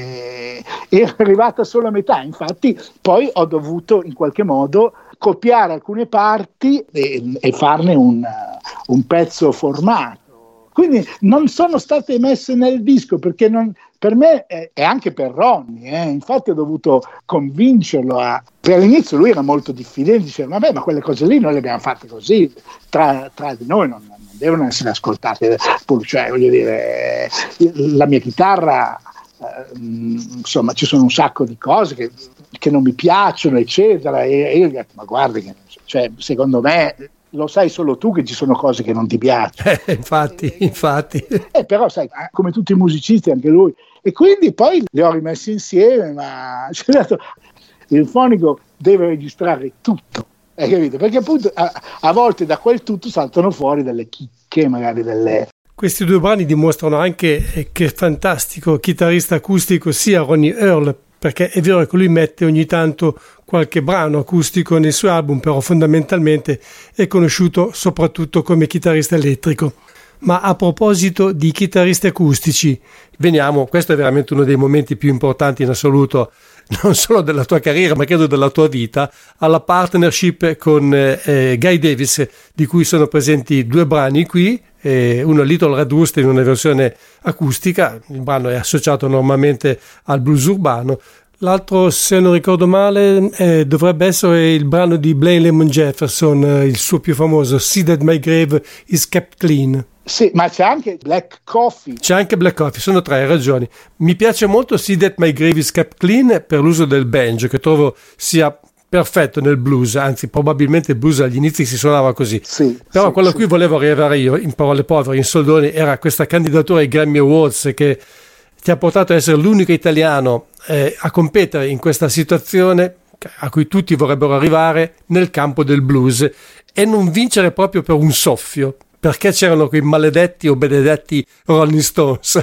eh, era arrivata solo a metà. Infatti poi ho dovuto in qualche modo copiare alcune parti e, e farne un, un pezzo formato. Quindi non sono state messe nel disco perché non, per me eh, e anche per Ronnie, eh, infatti ho dovuto convincerlo a... Per l'inizio lui era molto diffidente, diceva vabbè, ma quelle cose lì noi le abbiamo fatte così, tra, tra di noi non, non devono essere ascoltate, cioè voglio dire, la mia chitarra, eh, insomma ci sono un sacco di cose che, che non mi piacciono eccetera, e, e io gli ho detto ma guardi che cioè, secondo me lo sai solo tu che ci sono cose che non ti piacciono.
Eh, infatti, infatti.
Eh, però sai, come tutti i musicisti anche lui. E quindi poi li ho rimessi insieme, ma ci ho detto, il fonico deve registrare tutto, hai capito? Perché appunto a, a volte da quel tutto saltano fuori delle chicche, magari delle...
Questi due brani dimostrano anche che è fantastico chitarrista acustico sia Ronnie Earl, perché è vero che lui mette ogni tanto qualche brano acustico nei suoi album, però fondamentalmente è conosciuto soprattutto come chitarrista elettrico. Ma a proposito di chitarristi acustici, veniamo, questo è veramente uno dei momenti più importanti in assoluto, non solo della tua carriera, ma credo della tua vita, alla partnership con eh, Guy Davis, di cui sono presenti due brani qui, eh, uno Little Red Rooster in una versione acustica, il brano è associato normalmente al blues urbano, l'altro, se non ricordo male, eh, dovrebbe essere il brano di Blaine Lemon Jefferson, eh, il suo più famoso, See That My Grave Is Kept Clean.
Sì, ma c'è anche Black Coffee.
C'è anche Black Coffee, sono tre, hai ragioni. Mi piace molto See That My Grave Is Kept Clean per l'uso del banjo, che trovo sia perfetto nel blues, anzi probabilmente il blues agli inizi si suonava così.
Sì,
però
sì,
quello a
sì.
cui volevo arrivare io, in parole povere, in soldoni, era questa candidatura ai Grammy Awards che ti ha portato ad essere l'unico italiano eh, a competere in questa situazione a cui tutti vorrebbero arrivare nel campo del blues e non vincere proprio per un soffio, perché c'erano quei maledetti o benedetti Rolling Stones.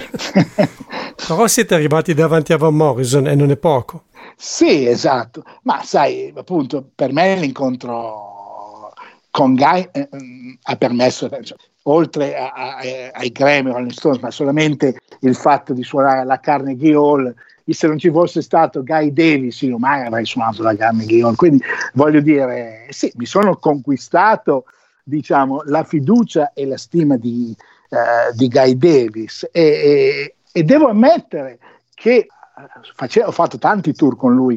Però siete arrivati davanti a Van Morrison e non è poco.
Sì, esatto, ma sai, appunto, per me l'incontro con Guy eh, ha permesso, cioè, oltre a, a, ai Grammy Rolling Stones, ma solamente il fatto di suonare alla Carnegie Hall, se non ci fosse stato Guy Davis io mai avrei suonato la Carnegie Hall, quindi voglio dire, sì, mi sono conquistato, diciamo, la fiducia e la stima di, uh, di Guy Davis e, e, e devo ammettere che face, ho fatto tanti tour con lui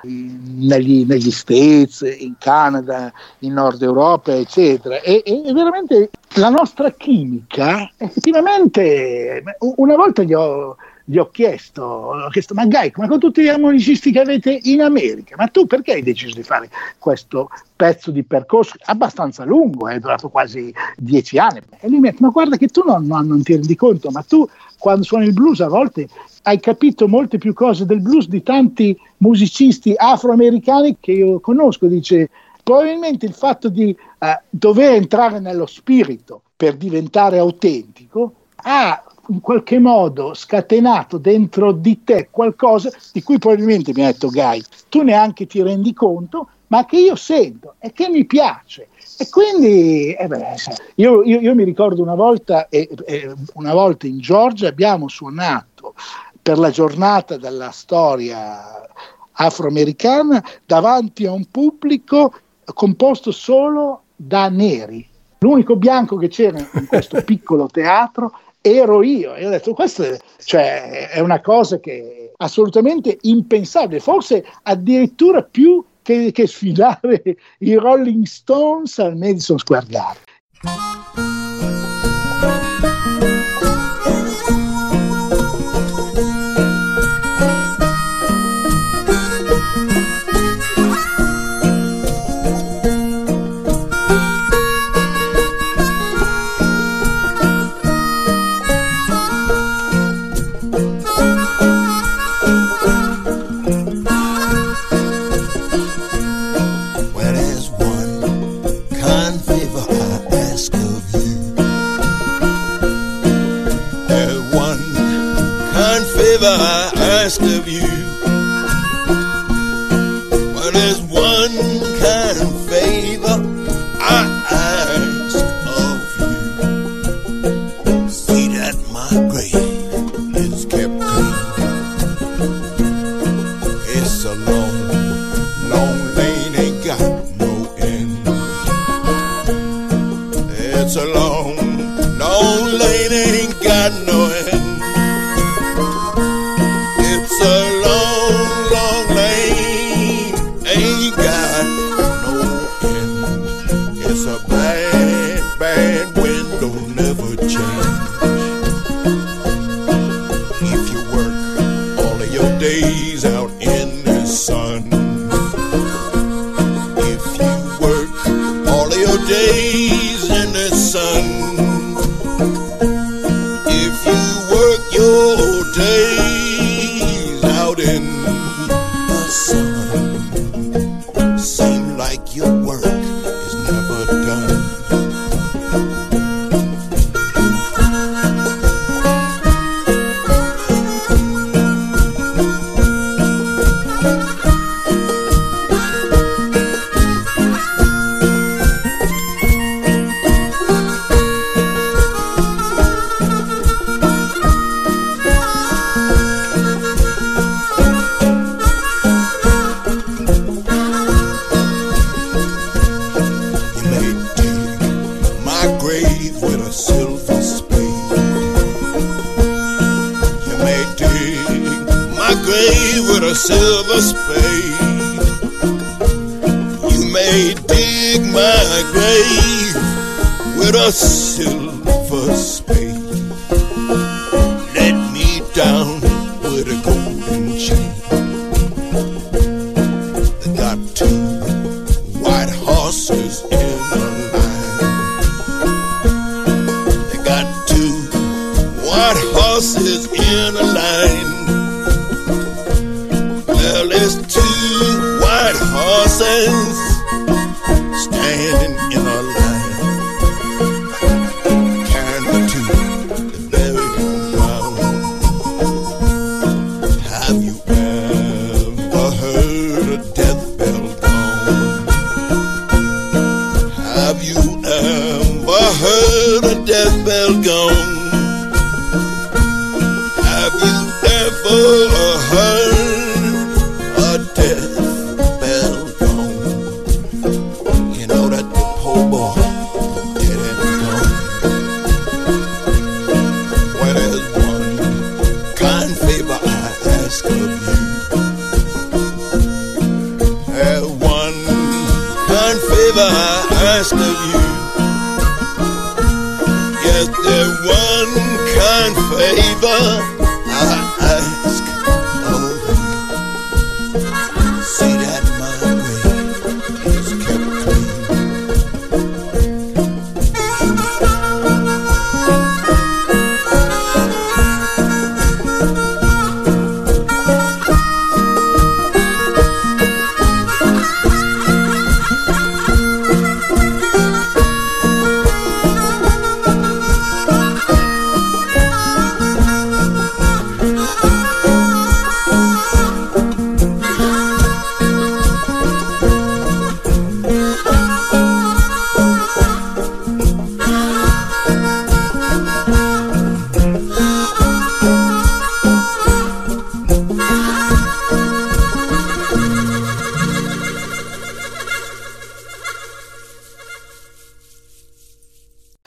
negli, negli States, in Canada, in Nord Europa, eccetera, e, e veramente la nostra chimica, effettivamente, una volta gli ho gli ho chiesto, ho chiesto ma Guy, come con tutti gli musicisti che avete in America, ma tu perché hai deciso di fare questo pezzo di percorso abbastanza lungo, è durato quasi dieci anni? E lui mi ha detto, ma guarda che tu non, non, non ti rendi conto, ma tu quando suoni il blues a volte hai capito molte più cose del blues di tanti musicisti afroamericani che io conosco. Dice, probabilmente il fatto di uh, dover entrare nello spirito per diventare autentico ha in qualche modo scatenato dentro di te qualcosa di cui probabilmente, mi ha detto Guy, tu neanche ti rendi conto, ma che io sento e che mi piace. E quindi eh beh, io, io, io mi ricordo una volta, eh, eh, una volta in Georgia abbiamo suonato per la giornata della storia afroamericana davanti a un pubblico composto solo da neri. l'unico bianco che c'era in questo piccolo teatro ero io, e ho detto questo è, cioè, è una cosa che è assolutamente impensabile, forse addirittura più che, che sfidare i Rolling Stones al Madison Square Garden.
I ask of you. Well, there's one kind favor I ask of you. See that my grave is kept clean. It's a long, long lane, ain't got no end. It's a long, long lane, ain't got no end. Days out in the sun. If you work all of your days in the sun, if you work your days out in the sun, seem like your work is never done. Silver spade, you may dig my grave with a silver spade. Let me down with a golden chain. They got two white horses in a line. They got two white horses in a line. Well, there's two white horses standing in a line, carrying the two that bury ground. Have you ever heard a death bell gong? Have you ever heard a death bell gong? Have you ever heard death bell gone? You know that the poor boy dead and gone. Well, there's one kind favor I ask of you. There's one kind favor I ask of you. Yes, there's one kind favor I ask. See that my grave is kept clean.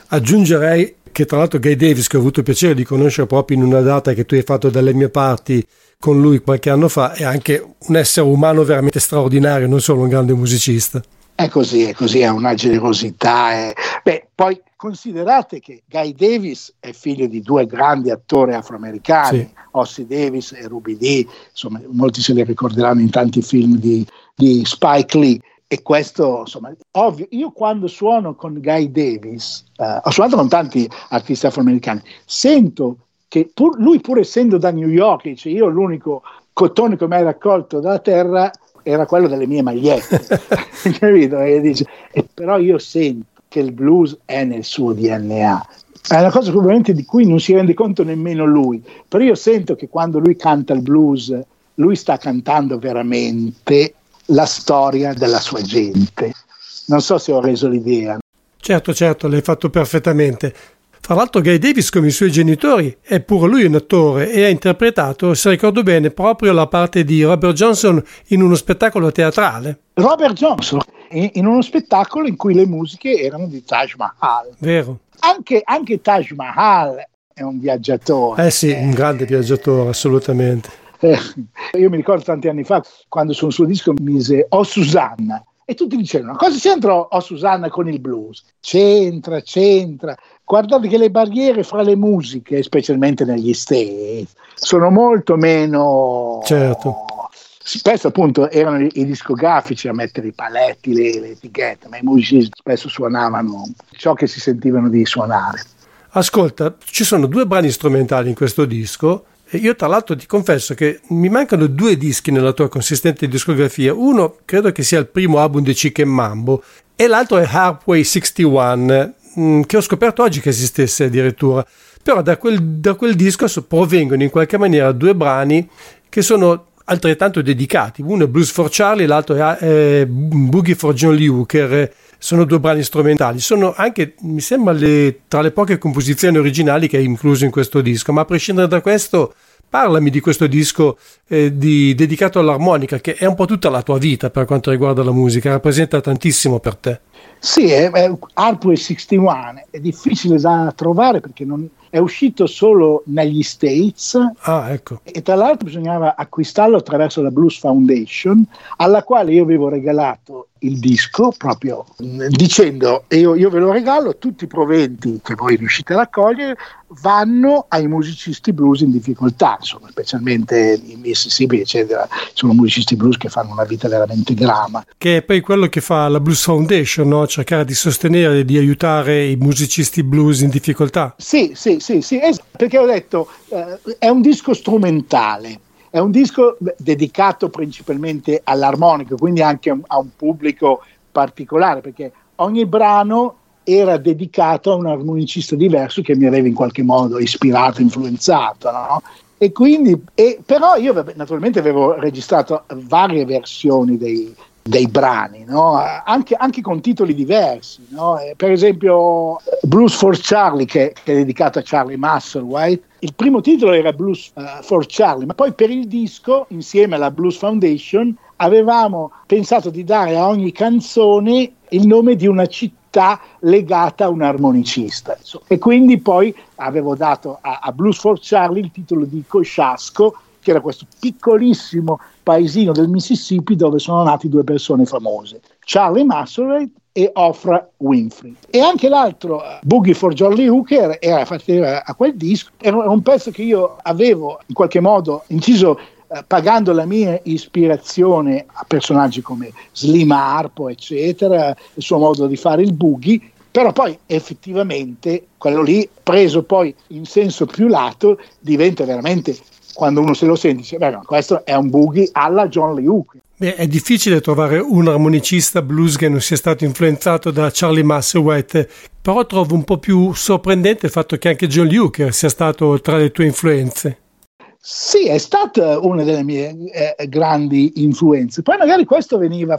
Aggiungerei che tra l'altro Guy Davis, che ho avuto il piacere di conoscere proprio in una data che tu hai fatto dalle mie parti con lui qualche anno fa, è anche un essere umano veramente straordinario, non solo un grande musicista.
È così, è così, ha una generosità. È... Beh, poi considerate che Guy Davis è figlio di due grandi attori afroamericani, sì. Ossie Davis e Ruby Dee, insomma, molti se li ricorderanno in tanti film di, di Spike Lee. E questo, insomma, ovvio, io quando suono con Guy Davis, eh, ho suonato con tanti artisti afroamericani, sento che pur, lui pur essendo da New York, dice, io l'unico cotone che mi hai raccolto dalla terra era quello delle mie magliette, capito? E dice, e però io sento che il blues è nel suo D N A. È una cosa probabilmente di cui non si rende conto nemmeno lui, però io sento che quando lui canta il blues, lui sta cantando veramente la storia della sua gente. Non so se ho reso l'idea.
Certo, certo, l'hai fatto perfettamente. Fra l'altro Guy Davis, come i suoi genitori, è pure lui un attore e ha interpretato, se ricordo bene, proprio la parte di Robert Johnson in uno spettacolo teatrale.
Robert Johnson in uno spettacolo in cui le musiche erano di Taj Mahal.
Vero.
Anche, anche Taj Mahal è un viaggiatore.
Eh sì, un grande viaggiatore, assolutamente.
Eh, io mi ricordo tanti anni fa, quando sul suo disco mise Oh Susanna, e tutti dicevano, cosa c'entra Oh Susanna con il blues? C'entra, c'entra. Guardate che le barriere fra le musiche, specialmente negli States, sono molto meno...
Certo.
Spesso appunto erano i discografici a mettere i paletti, le, le etichette, ma i musicisti spesso suonavano ciò che si sentivano di suonare.
Ascolta, ci sono due brani strumentali in questo disco. Io tra l'altro ti confesso che mi mancano due dischi nella tua consistente discografia. Uno credo che sia il primo album di Chicken Mambo e l'altro è Harpway sessantuno, mh, che ho scoperto oggi che esistesse addirittura. Però da quel, da quel disco provengono in qualche maniera due brani che sono altrettanto dedicati. Uno è Blues for Charlie, l'altro è, è Boogie for John Lee Hooker. Sono due brani strumentali, sono anche, mi sembra, le, tra le poche composizioni originali che hai incluso in questo disco, ma a prescindere da questo, parlami di questo disco eh, di, dedicato all'armonica, che è un po' tutta la tua vita per quanto riguarda la musica, rappresenta tantissimo per te.
Sì, è, è Harpway sessantuno, è difficile da trovare perché non, è uscito solo negli States.
Ah, ecco.
E tra l'altro bisognava acquistarlo attraverso la Blues Foundation, alla quale io avevo regalato il disco proprio dicendo io, io ve lo regalo, tutti i proventi che voi riuscite a raccogliere vanno ai musicisti blues in difficoltà, insomma, specialmente in Mississippi eccetera, sono musicisti blues che fanno una vita veramente grama,
che è poi quello che fa la Blues Foundation, no? Cercare di sostenere, di aiutare i musicisti blues in difficoltà.
Sì, sì, sì, sì, perché ho detto eh, è un disco strumentale. È un disco dedicato principalmente all'armonico, quindi anche a un pubblico particolare, perché ogni brano era dedicato a un armonicista diverso che mi aveva in qualche modo ispirato, influenzato, no? E quindi, e, però io naturalmente avevo registrato varie versioni dei, dei brani, no? anche, anche con titoli diversi, no? Per esempio Blues for Charlie, che, che è dedicato a Charlie Musselwhite. Il primo titolo era Blues uh, for Charlie, ma poi per il disco, insieme alla Blues Foundation, avevamo pensato di dare a ogni canzone il nome di una città legata a un armonicista. E quindi poi avevo dato a, a Blues for Charlie il titolo di Kosciuszko, che era questo piccolissimo paesino del Mississippi dove sono nati due persone famose, Charlie Musselwhite e Oprah Winfrey. E anche l'altro, uh, Boogie for John Lee Hooker, era fatto a quel disco, era un pezzo che io avevo in qualche modo inciso uh, pagando la mia ispirazione a personaggi come Slim Harpo, eccetera, il suo modo di fare il boogie, però poi effettivamente quello lì, preso poi in senso più lato, diventa veramente, quando uno se lo sente, dice, beh, no, questo è un boogie alla John Lee Hooker.
Beh, è difficile trovare un armonicista blues che non sia stato influenzato da Charlie Musselwhite, però trovo un po' più sorprendente il fatto che anche John Lee Hooker sia stato tra le tue influenze.
Sì, è stata una delle mie eh, grandi influenze. Poi magari questo veniva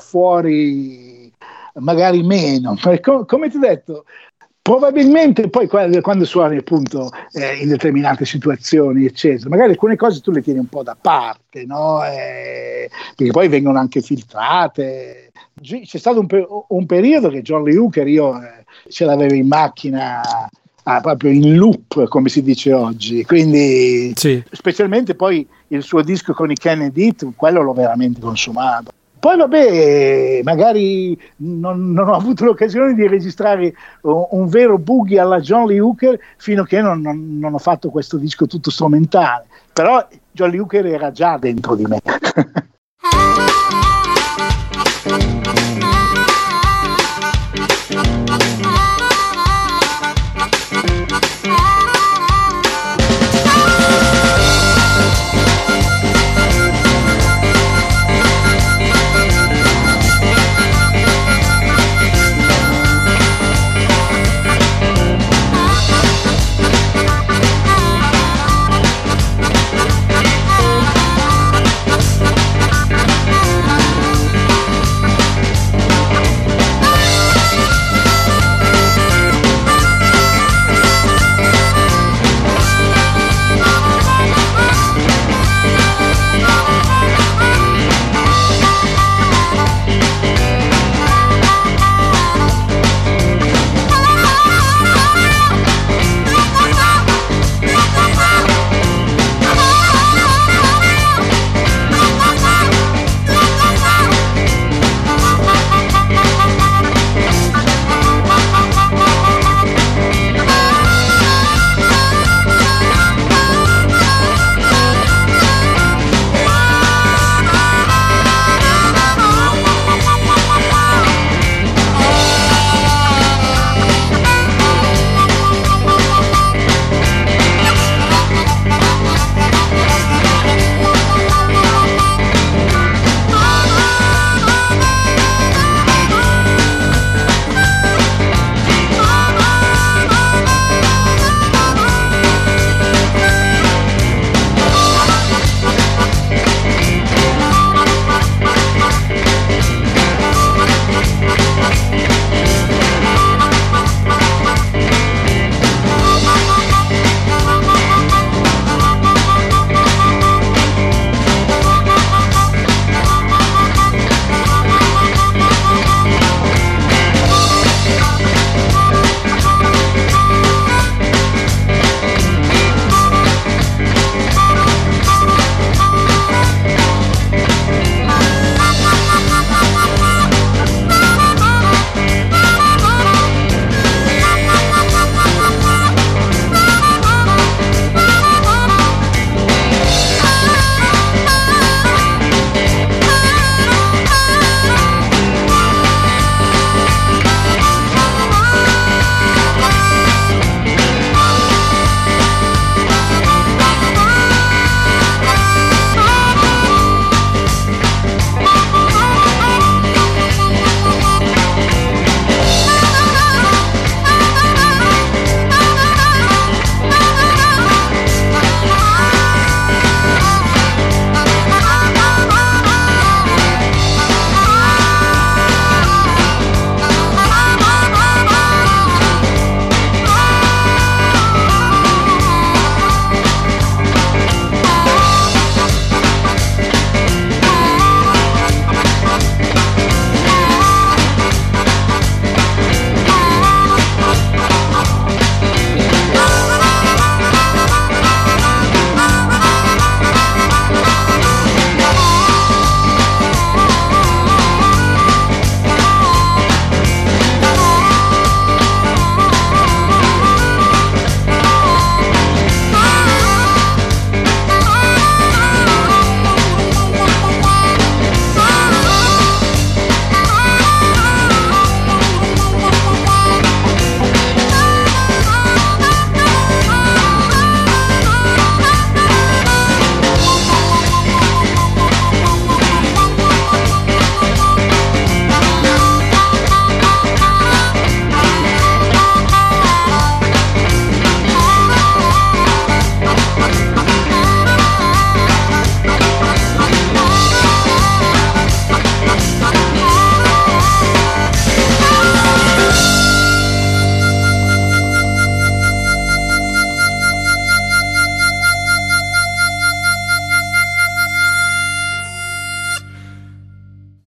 fuori, magari meno, perché come ti ho detto, probabilmente poi quando, quando suoni appunto eh, in determinate situazioni eccetera, magari alcune cose tu le tieni un po' da parte, no? Eh, perché poi vengono anche filtrate c'è stato un, per- un periodo che John Lee Hooker io eh, ce l'avevo in macchina ah, proprio in loop, come si dice oggi, quindi
sì.
Specialmente poi il suo disco con i Kennedy, quello l'ho veramente consumato. Poi vabbè, magari non, non ho avuto l'occasione di registrare un, un vero boogie alla John Lee Hooker fino a che non, non, non ho fatto questo disco tutto strumentale, però John Lee Hooker era già dentro di me.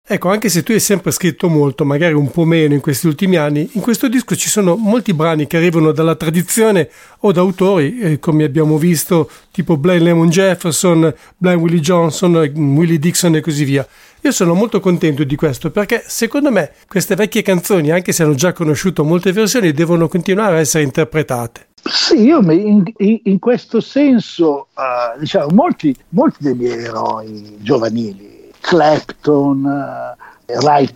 Ecco, anche se tu hai sempre scritto molto, magari un po' meno in questi ultimi anni, in questo disco ci sono molti brani che arrivano dalla tradizione o da autori, eh, come abbiamo visto, tipo Blind Lemon Jefferson, Blind Willie Johnson, Willie Dixon e così via. Io sono molto contento di questo perché secondo me queste vecchie canzoni, anche se hanno già conosciuto molte versioni, devono continuare a essere interpretate.
Sì, io in, in, in questo senso, uh, diciamo, molti, molti dei miei eroi giovanili, Clapton, uh, Ry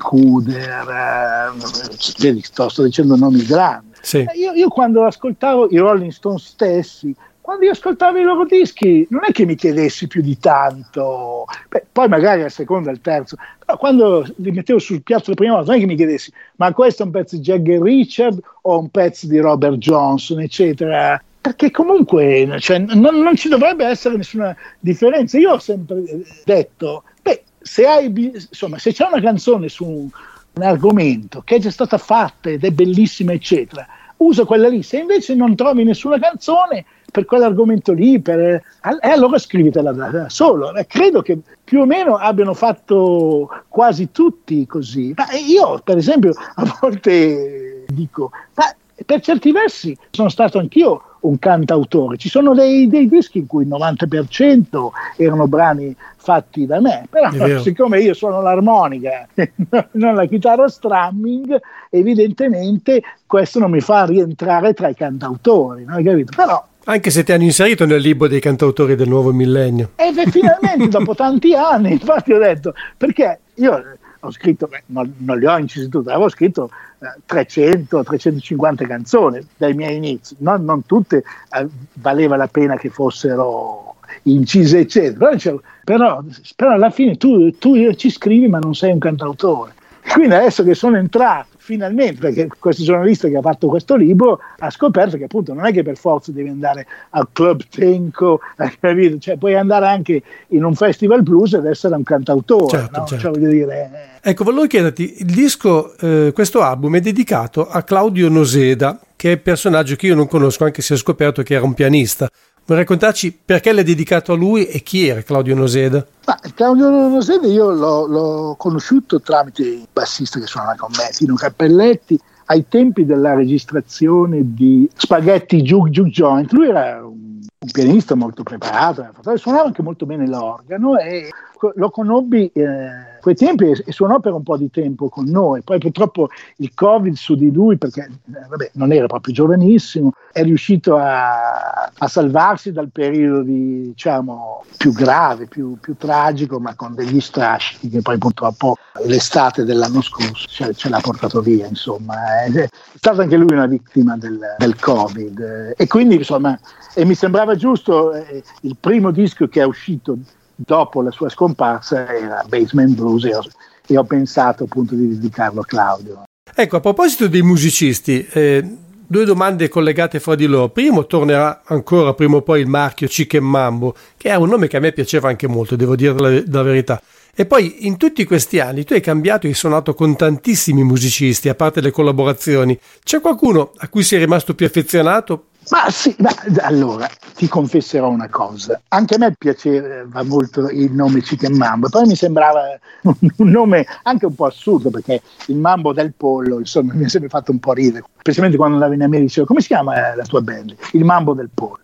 Cooder, uh, sto, sto dicendo nomi grandi.
Sì.
Io, io quando ascoltavo i Rolling Stones stessi, quando io ascoltavo i loro dischi, non è che mi chiedessi più di tanto, beh, poi magari al secondo, al terzo, però quando li mettevo sul piatto la prima volta, non è che mi chiedessi, ma questo è un pezzo di Jagger Richard o un pezzo di Robert Johnson, eccetera. Perché comunque cioè, non, non ci dovrebbe essere nessuna differenza. Io ho sempre detto, beh, se hai, insomma, se c'è una canzone su un, un argomento che è già stata fatta ed è bellissima, eccetera, uso quella lì. Se invece non trovi nessuna canzone per quell'argomento lì, per, e allora scrivitela da, da solo. E credo che più o meno abbiano fatto quasi tutti così. Ma io, per esempio, a volte dico, ma per certi versi sono stato anch'io un cantautore. Ci sono dei, dei dischi in cui il novanta per cento erano brani fatti da me, però siccome io suono l'armonica non la chitarra strumming, evidentemente questo non mi fa rientrare tra i cantautori, no? Hai capito? Però
anche se ti hanno inserito nel libro dei cantautori del nuovo millennio.
E finalmente dopo tanti anni, infatti ho detto, perché io ho scritto, beh, non, non le ho incisi tutte, avevo scritto eh, trecento trecentocinquanta canzoni dai miei inizi, non, non tutte eh, valeva la pena che fossero incise eccetera, però, dicevo, però, però alla fine tu, tu ci scrivi ma non sei un cantautore. Quindi adesso che sono entrato finalmente, perché questo giornalista che ha fatto questo libro ha scoperto che appunto non è che per forza devi andare al Club Tenco, capito? Cioè puoi andare anche in un festival blues ed essere un cantautore,
certo,
no?
certo.
Cioè, voglio dire, eh.
Ecco, volevo chiederti, il disco, eh, questo album è dedicato a Claudio Noseda, che è un personaggio che io non conosco, anche se ho scoperto che era un pianista. Vuoi raccontarci perché l'hai dedicato a lui e chi era Claudio Noseda?
Ma Claudio Noseda io l'ho, l'ho conosciuto tramite il bassista che suonava con me, Tino Cappelletti, ai tempi della registrazione di Spaghetti Juke Juke Joint. Lui era un, un pianista molto preparato, suonava anche molto bene l'organo e lo conobbi eh, a quei tempi e suonò per un po' di tempo con noi. Poi purtroppo il Covid su di lui, perché eh, vabbè, non era proprio giovanissimo, è riuscito a, a salvarsi dal periodo di, diciamo, più grave, più, più tragico, ma con degli strascichi che poi purtroppo l'estate dell'anno scorso ce, ce l'ha portato via, insomma. È stato anche lui una vittima del, del Covid e quindi insomma e mi sembrava giusto, eh, il primo disco che è uscito dopo la sua scomparsa era Basement Blues e ho, e ho pensato appunto di dedicarlo a Claudio.
Ecco, a proposito dei musicisti, eh, due domande collegate fra di loro. Primo, tornerà ancora prima o poi il marchio Chicken Mambo, che è un nome che a me piaceva anche molto, devo dire la, la verità. E poi in tutti questi anni tu hai cambiato e hai suonato con tantissimi musicisti, a parte le collaborazioni. C'è qualcuno a cui sei rimasto più affezionato?
Ma sì, ma allora ti confesserò una cosa, anche a me piaceva molto il nome Chicken Mambo, poi mi sembrava un, un nome anche un po' assurdo, perché il mambo del pollo, insomma, mi ha sempre fatto un po' ridere, specialmente quando andavo in America, dicevo, come si chiama la tua band? Il mambo del pollo.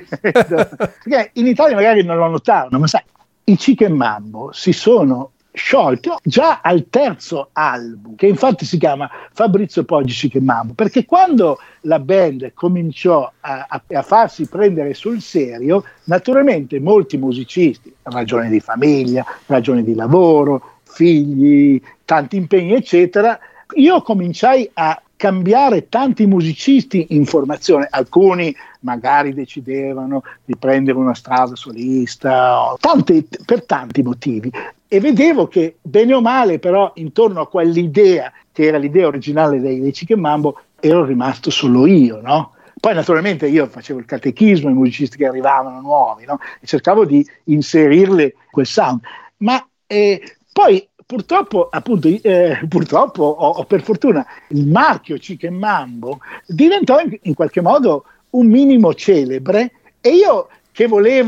Perché in Italia magari non lo notavano, ma sai, i Chicken Mambo si sono sciolti già al terzo album, che infatti si chiama Fabrizio Poggi Chicken Mambo, perché quando la band cominciò a, a, a farsi prendere sul serio, naturalmente molti musicisti, ragioni di famiglia, ragioni di lavoro, figli, tanti impegni eccetera, io cominciai a cambiare tanti musicisti in formazione, alcuni magari decidevano di prendere una strada solista, tante, per tanti motivi, e vedevo che bene o male però intorno a quell'idea che era l'idea originale dei, dei Chicken Mambo ero rimasto solo io, no? Poi naturalmente io facevo il catechismo ai musicisti che arrivavano nuovi, no? E cercavo di inserirle quel sound, ma eh, poi purtroppo, appunto, eh, purtroppo o, o per fortuna, il marchio Chicken Mambo diventò in, in qualche modo un minimo celebre e io che volevo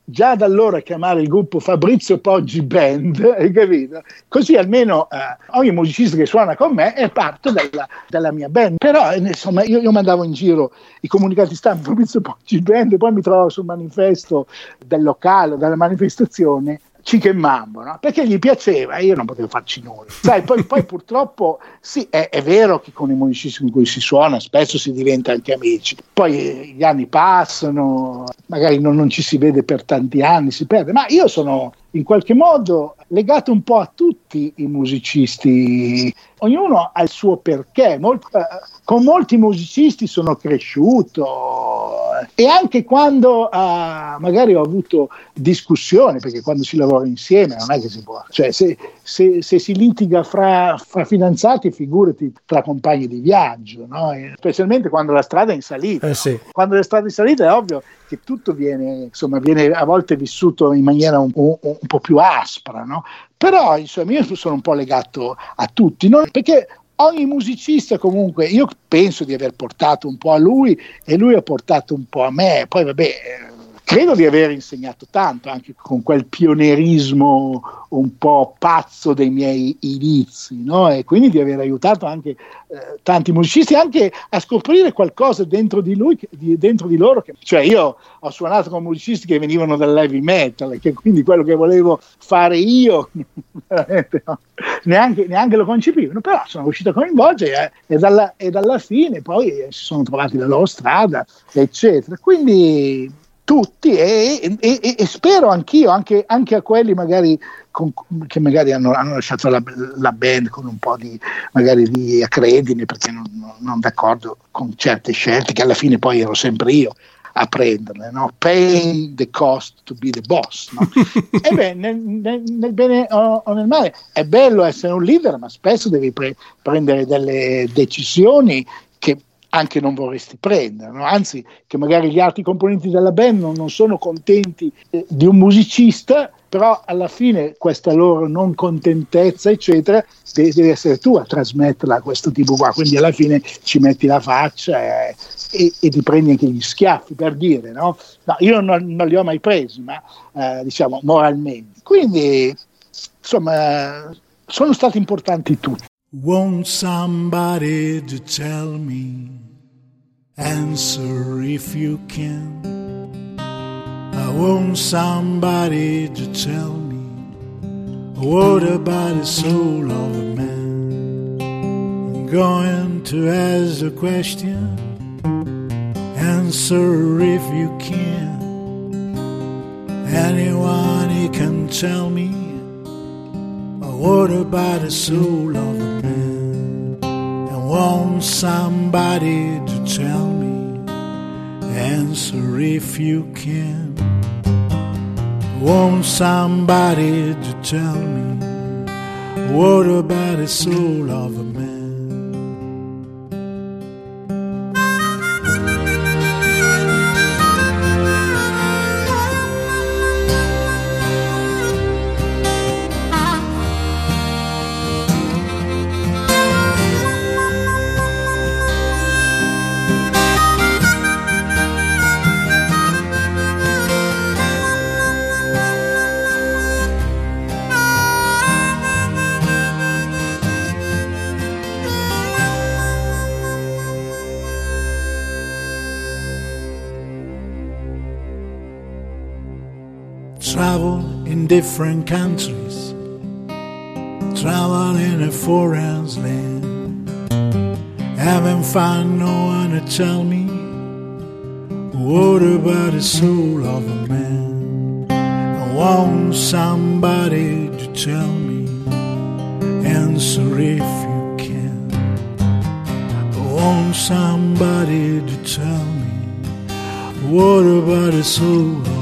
già da allora chiamare il gruppo Fabrizio Poggi Band, hai capito? Così almeno eh, ogni musicista che suona con me è parte della, della mia band. Però insomma io, io mandavo in giro i comunicati stampa Fabrizio Poggi Band, e poi mi trovavo sul manifesto del locale, della manifestazione, Chicken Mambo, no? Perché gli piaceva e io non potevo farci nulla. Sai, poi, poi purtroppo sì, è, è vero che con i musicisti con cui si suona spesso si diventa anche amici, poi eh, gli anni passano, magari non, non ci si vede per tanti anni, si perde, ma io sono in qualche modo legato un po' a tutti i musicisti, ognuno ha il suo perché. Molti, eh, con molti musicisti sono cresciuto, e anche quando uh, magari ho avuto discussioni, perché quando si lavora insieme non è che si può, cioè se, se, se si litiga fra, fra fidanzati, figurati tra compagni di viaggio, no? E specialmente quando la strada è in salita.
Eh sì.
No? Quando la strada è in salita è ovvio che tutto viene, insomma, viene a volte vissuto in maniera un, un, un po' più aspra, no? Però insomma io sono un po' legato a tutti, no? Perché ogni musicista comunque, io penso di aver portato un po' a lui e lui ha portato un po' a me, poi vabbè, eh, credo di aver insegnato tanto anche con quel pionerismo un po' pazzo dei miei inizi, no? E quindi di aver aiutato anche eh, tanti musicisti anche a scoprire qualcosa dentro di lui, di, dentro di loro, che, cioè io ho suonato con musicisti che venivano dall'heavy metal, che quindi quello che volevo fare io veramente no, neanche, neanche lo concepivano, però sono riuscito a coinvolgere eh, e, dalla, e dalla fine poi eh, si sono trovati la loro strada, eccetera. Quindi tutti e, e, e, e spero anch'io, anche, anche a quelli magari con, che magari hanno, hanno lasciato la, la band con un po' di magari di acredine perché non, non, non d'accordo con certe scelte, che alla fine poi ero sempre io a prenderle, no? Paying the cost to be the boss, no? E beh, nel, nel, nel bene o, o nel male è bello essere un leader, ma spesso devi pre- prendere delle decisioni che anche non vorresti prendere, no? Anzi, che magari gli altri componenti della band non, non sono contenti eh, di un musicista, però alla fine questa loro non contentezza, eccetera, devi, devi essere tu a trasmetterla a questo tipo qua, quindi alla fine ci metti la faccia e, e, e ti prendi anche gli schiaffi, per dire, no? No, io non, non li ho mai presi, ma eh, diciamo moralmente. Quindi, insomma, sono stati importanti tutti.
Want somebody to tell me, answer if you can. I want somebody to tell me, what about the soul of a man? I'm going to ask the question, answer if you can. Anyone he can tell me, what about the soul of a man? And want somebody to tell me, answer if you can. Want somebody to tell me, what about the soul of a man? Travel in different countries, travel in a foreign land, haven't found no one to tell me, what about the soul of a man? I want somebody to tell me, answer if you can. I want somebody to tell me, what about the soul of a man?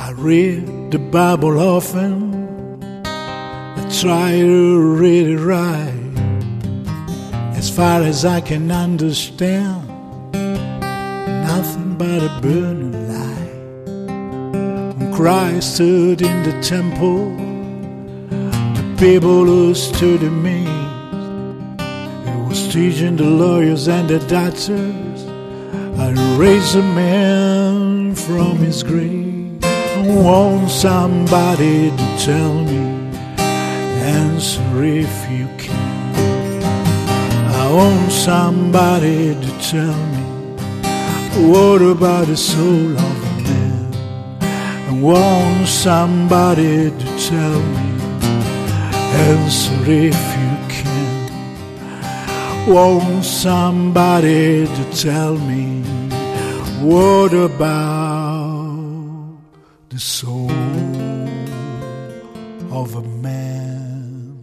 I read the Bible often, I try to read it right, as far as I can understand, nothing but a burning light. When Christ stood in the temple, the people who stood amazed, he was teaching the lawyers and the doctors how to raise a man from his grave. I want somebody to tell me, answer if you can. I want somebody to tell me, what about the soul of a man? I want somebody to tell me, answer if you can. Want somebody to tell me, what about the soul of a man?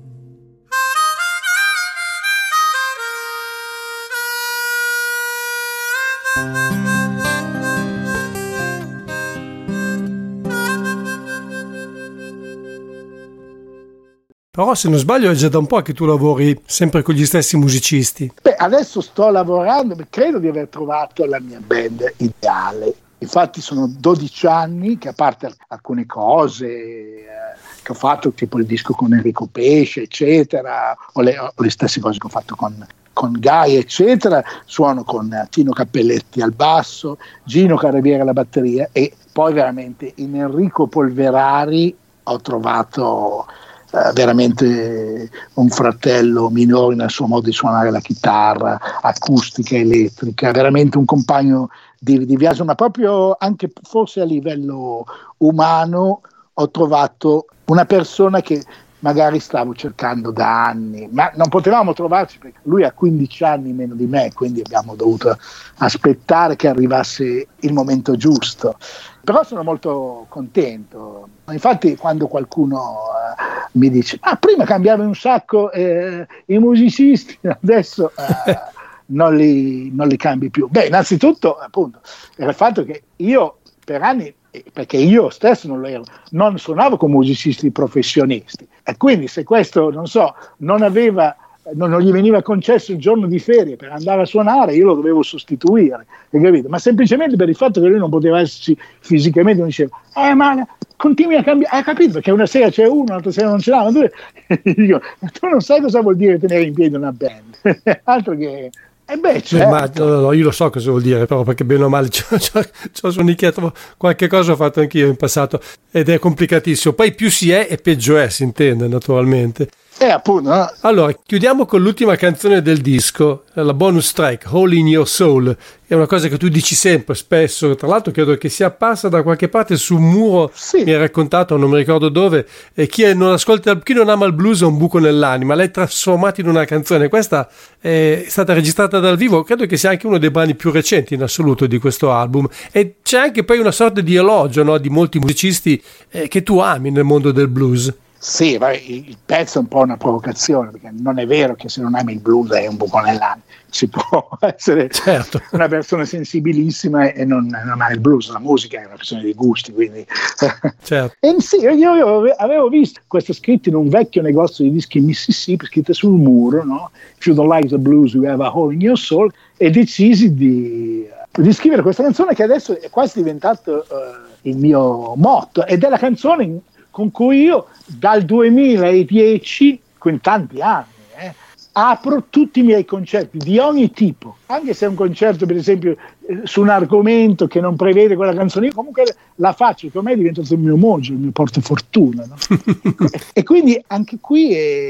Però se non sbaglio è già da un po' che tu lavori sempre con gli stessi musicisti.
Beh, adesso sto lavorando, credo di aver trovato la mia band ideale. Infatti sono dodici anni che, a parte alcune cose eh, che ho fatto, tipo il disco con Enrico Pesce, eccetera, o le, o le stesse cose che ho fatto con, con Guy, eccetera, suono con Tino Cappelletti al basso, Gino Carabiera alla batteria, e poi veramente in Enrico Polverari ho trovato Uh, veramente un fratello minore nel suo modo di suonare la chitarra acustica, elettrica, veramente un compagno di, di viaggio, ma proprio anche forse a livello umano ho trovato una persona che magari stavo cercando da anni, ma non potevamo trovarci perché lui ha quindici anni meno di me, quindi abbiamo dovuto aspettare che arrivasse il momento giusto. Però sono molto contento. Infatti quando qualcuno uh, mi dice ah, prima cambiavi un sacco eh, i musicisti, adesso uh, non, li, non li cambi più. Beh, innanzitutto appunto era il fatto che io per anni, perché io stesso non lo ero, non suonavo con musicisti professionisti, e quindi se questo, non so, non aveva Non, non gli veniva concesso il giorno di ferie per andare a suonare, io lo dovevo sostituire, hai capito? Ma semplicemente per il fatto che lui non poteva esserci fisicamente, non diceva eh ma continui a cambiare, hai capito? Perché una sera c'è uno, l'altra sera non ce l'ha, ma tu, dico, ma tu non sai cosa vuol dire tenere in piedi una band. Altro che eh beh, certo.
Ma, no, no, io lo so cosa vuol dire, però perché bene o male ci ho sonicchiato qualche cosa, ho fatto anch'io in passato ed è complicatissimo. Poi più si è e peggio è, si intende naturalmente.
Eh, appunto, no?
Allora, chiudiamo con l'ultima canzone del disco, la bonus track, Hole in Your Soul. È una cosa che tu dici sempre, spesso, tra l'altro credo che sia apparsa da qualche parte su un muro, sì. Mi hai raccontato, non mi ricordo dove, e chi non ascolta, chi non ama il blues ha un buco nell'anima, l'hai trasformata in una canzone. Questa è stata registrata dal vivo, credo che sia anche uno dei brani più recenti in assoluto di questo album, e c'è anche poi una sorta di elogio, no, di molti musicisti eh, che tu ami nel mondo del blues.
Sì, il pezzo è un po' una provocazione, perché non è vero che se non ami il blues hai un buco nell'anima. Ci può essere certo. Una persona sensibilissima e non, non amare il blues. La musica è una questione di gusti, quindi certo. E sì, io, io avevo visto questo scritto in un vecchio negozio di dischi in Mississippi, scritto sul muro, no? If you don't like the blues, you have a hole in your soul, e decisi di, di scrivere questa canzone che adesso è quasi diventato uh, il mio motto, ed è la canzone con cui io dal duemiladieci, quindi tanti anni, eh, apro tutti i miei concerti di ogni tipo, anche se è un concerto per esempio eh, su un argomento che non prevede quella canzone, io comunque la faccio, che ormai è diventato il mio mojo, il mio portafortuna, no? e, e quindi anche qui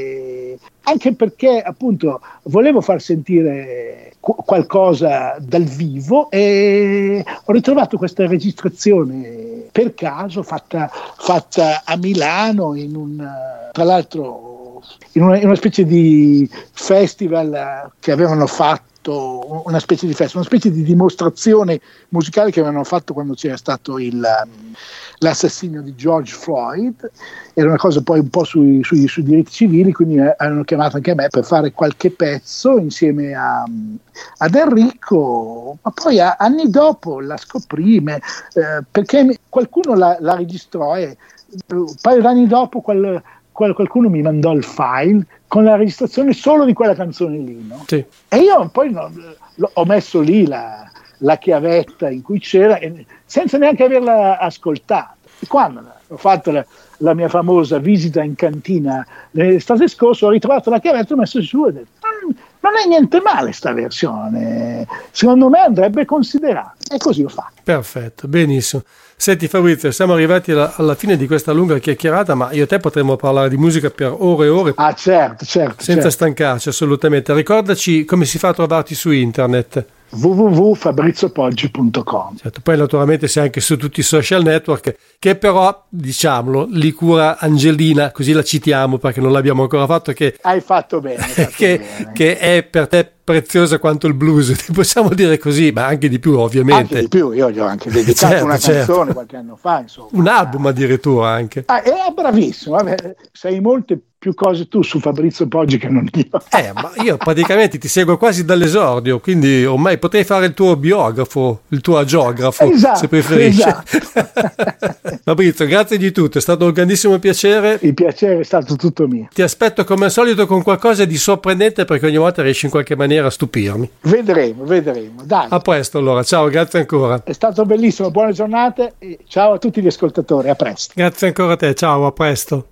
è, anche perché appunto volevo far sentire qu- qualcosa dal vivo, e ho ritrovato questa registrazione per caso fatta, fatta a Milano in un, tra l'altro in una, in una specie di festival che avevano fatto fatto una specie di festa, una specie di dimostrazione musicale che avevano fatto quando c'era stato il, l'assassinio di George Floyd. Era una cosa poi un po' sui, sui, sui diritti civili, quindi hanno chiamato anche me per fare qualche pezzo insieme a, ad Enrico, ma poi a, anni dopo la scoprì, me, eh, perché qualcuno la, la registrò e un paio d'anni dopo quel, quel, qualcuno mi mandò il file con la registrazione solo di quella canzone lì, no? Sì. E io poi no, ho messo lì la, la chiavetta in cui c'era e, senza neanche averla ascoltata. E quando ho fatto la, la mia famosa visita in cantina l'estate scorsa, ho ritrovato la chiavetta e ho messo su e ho detto non è niente male sta versione, secondo me andrebbe considerata, e così ho fatto.
Perfetto, benissimo. Senti Fabrizio, siamo arrivati alla, alla fine di questa lunga chiacchierata, ma io e te potremmo parlare di musica per ore e ore.
Ah certo, certo.
Senza
certo.
stancarci assolutamente. Ricordaci come si fa a trovarti su internet.
w w w punto fabrizio poggi punto com.
Certo, poi naturalmente sei anche su tutti i social network, che però, diciamolo, li cura Angelina, così la citiamo perché non l'abbiamo ancora fatto, che
hai fatto bene, hai fatto
che,
bene.
che è per te preziosa quanto il blues, ti possiamo dire così, ma anche di più ovviamente.
Anche di più, io gli ho anche dedicato
certo,
una
certo.
canzone qualche anno fa, insomma.
Un album addirittura anche.
Ah, è bravissimo, vabbè, sei molte più cose tu su Fabrizio Poggi che non io.
Eh, ma io praticamente ti seguo quasi dall'esordio, quindi ormai potrei fare il tuo biografo, il tuo agiografo,
esatto,
se preferisci.
Esatto.
Fabrizio, grazie di tutto, è stato un grandissimo piacere.
Il piacere è stato tutto mio.
Ti aspetto come al solito con qualcosa di sorprendente, perché ogni volta riesci in qualche maniera a stupirmi.
Vedremo, vedremo. Dai.
A presto allora, ciao, grazie ancora.
È stato bellissimo, buone giornate e ciao a tutti gli ascoltatori, a presto.
Grazie ancora a te, ciao, a presto.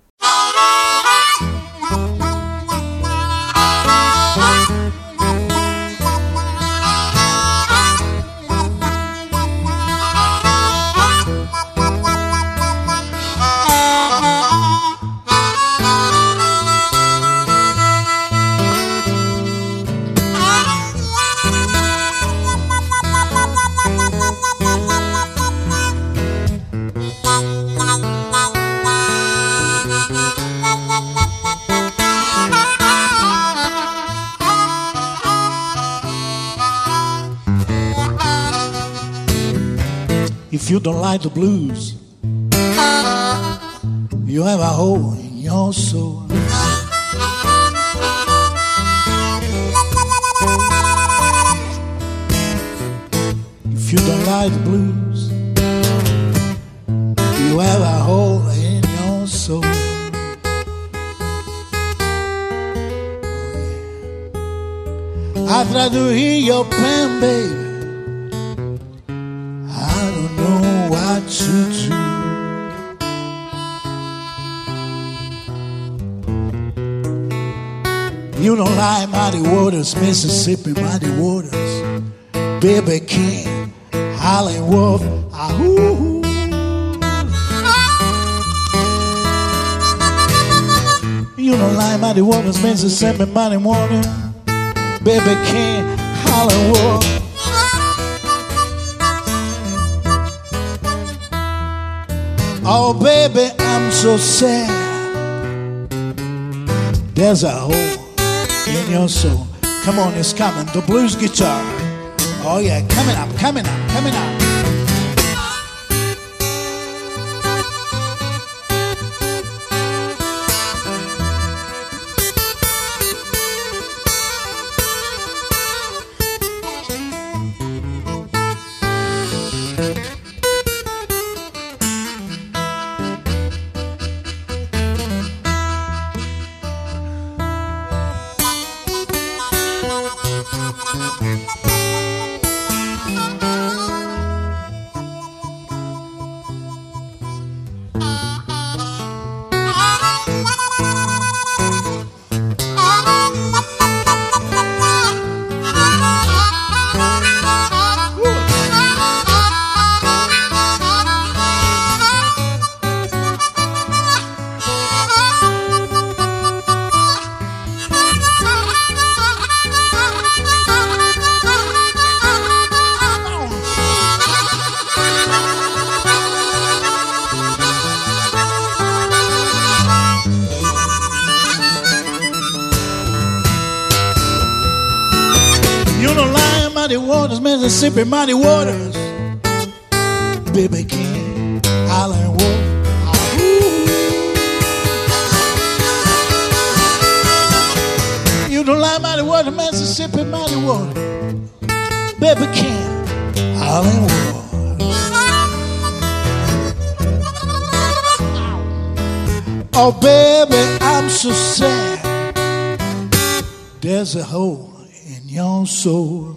If you don't like the blues, you have a hole in your soul. If you don't like the blues, you have a hole in your soul. I try to hear your pen, baby. What to do? You don't like muddy waters, Mississippi muddy waters, Baby King, Howlin' Wolf, ahoo. You don't like muddy waters, Mississippi muddy waters, Baby King, Howlin' Wolf. Oh baby, I'm so sad. There's a hole in your soul. Come on, it's coming, the blues guitar. Oh yeah, coming up, coming up, coming up. Mississippi mighty waters. Baby King, Island Wolf. You don't like mighty water, Mississippi mighty water. Baby King, Island Wolf. Oh baby, I'm so sad. There's a hole in your soul.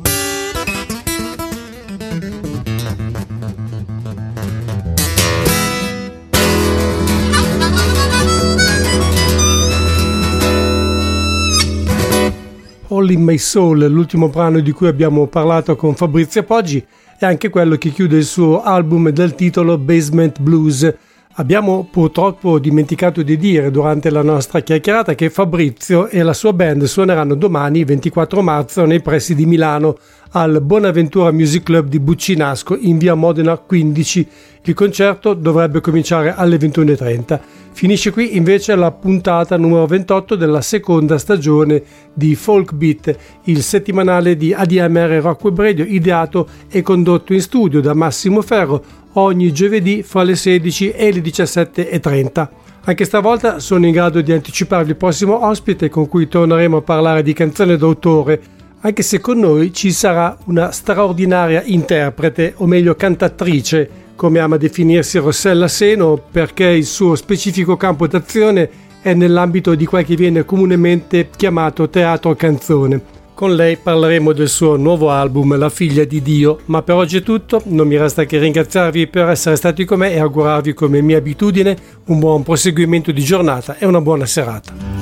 All in My Soul, l'ultimo brano di cui abbiamo parlato con Fabrizio Poggi, è anche quello che chiude il suo album dal titolo Basement Blues. Abbiamo purtroppo dimenticato di dire durante la nostra chiacchierata che Fabrizio e la sua band suoneranno domani, ventiquattro marzo, nei pressi di Milano al Bonaventura Music Club di Buccinasco in via Modena quindici. Il concerto dovrebbe cominciare alle ventuno e trenta. Finisce qui invece la puntata numero ventotto della seconda stagione di Folk Beat, il settimanale di A D M R Rock Web Radio, ideato e condotto in studio da Massimo Ferro ogni giovedì fra le sedici e le diciassette e trenta. Anche stavolta sono in grado di anticiparvi il prossimo ospite con cui torneremo a parlare di canzoni d'autore, anche se con noi ci sarà una straordinaria interprete, o meglio cantatrice, come ama definirsi Rossella Seno, perché il suo specifico campo d'azione è nell'ambito di quel che viene comunemente chiamato teatro canzone. Con lei parleremo del suo nuovo album La figlia di Dio, ma per oggi è tutto. Non mi resta che ringraziarvi per essere stati con me e augurarvi, come mia abitudine, un buon proseguimento di giornata e una buona serata.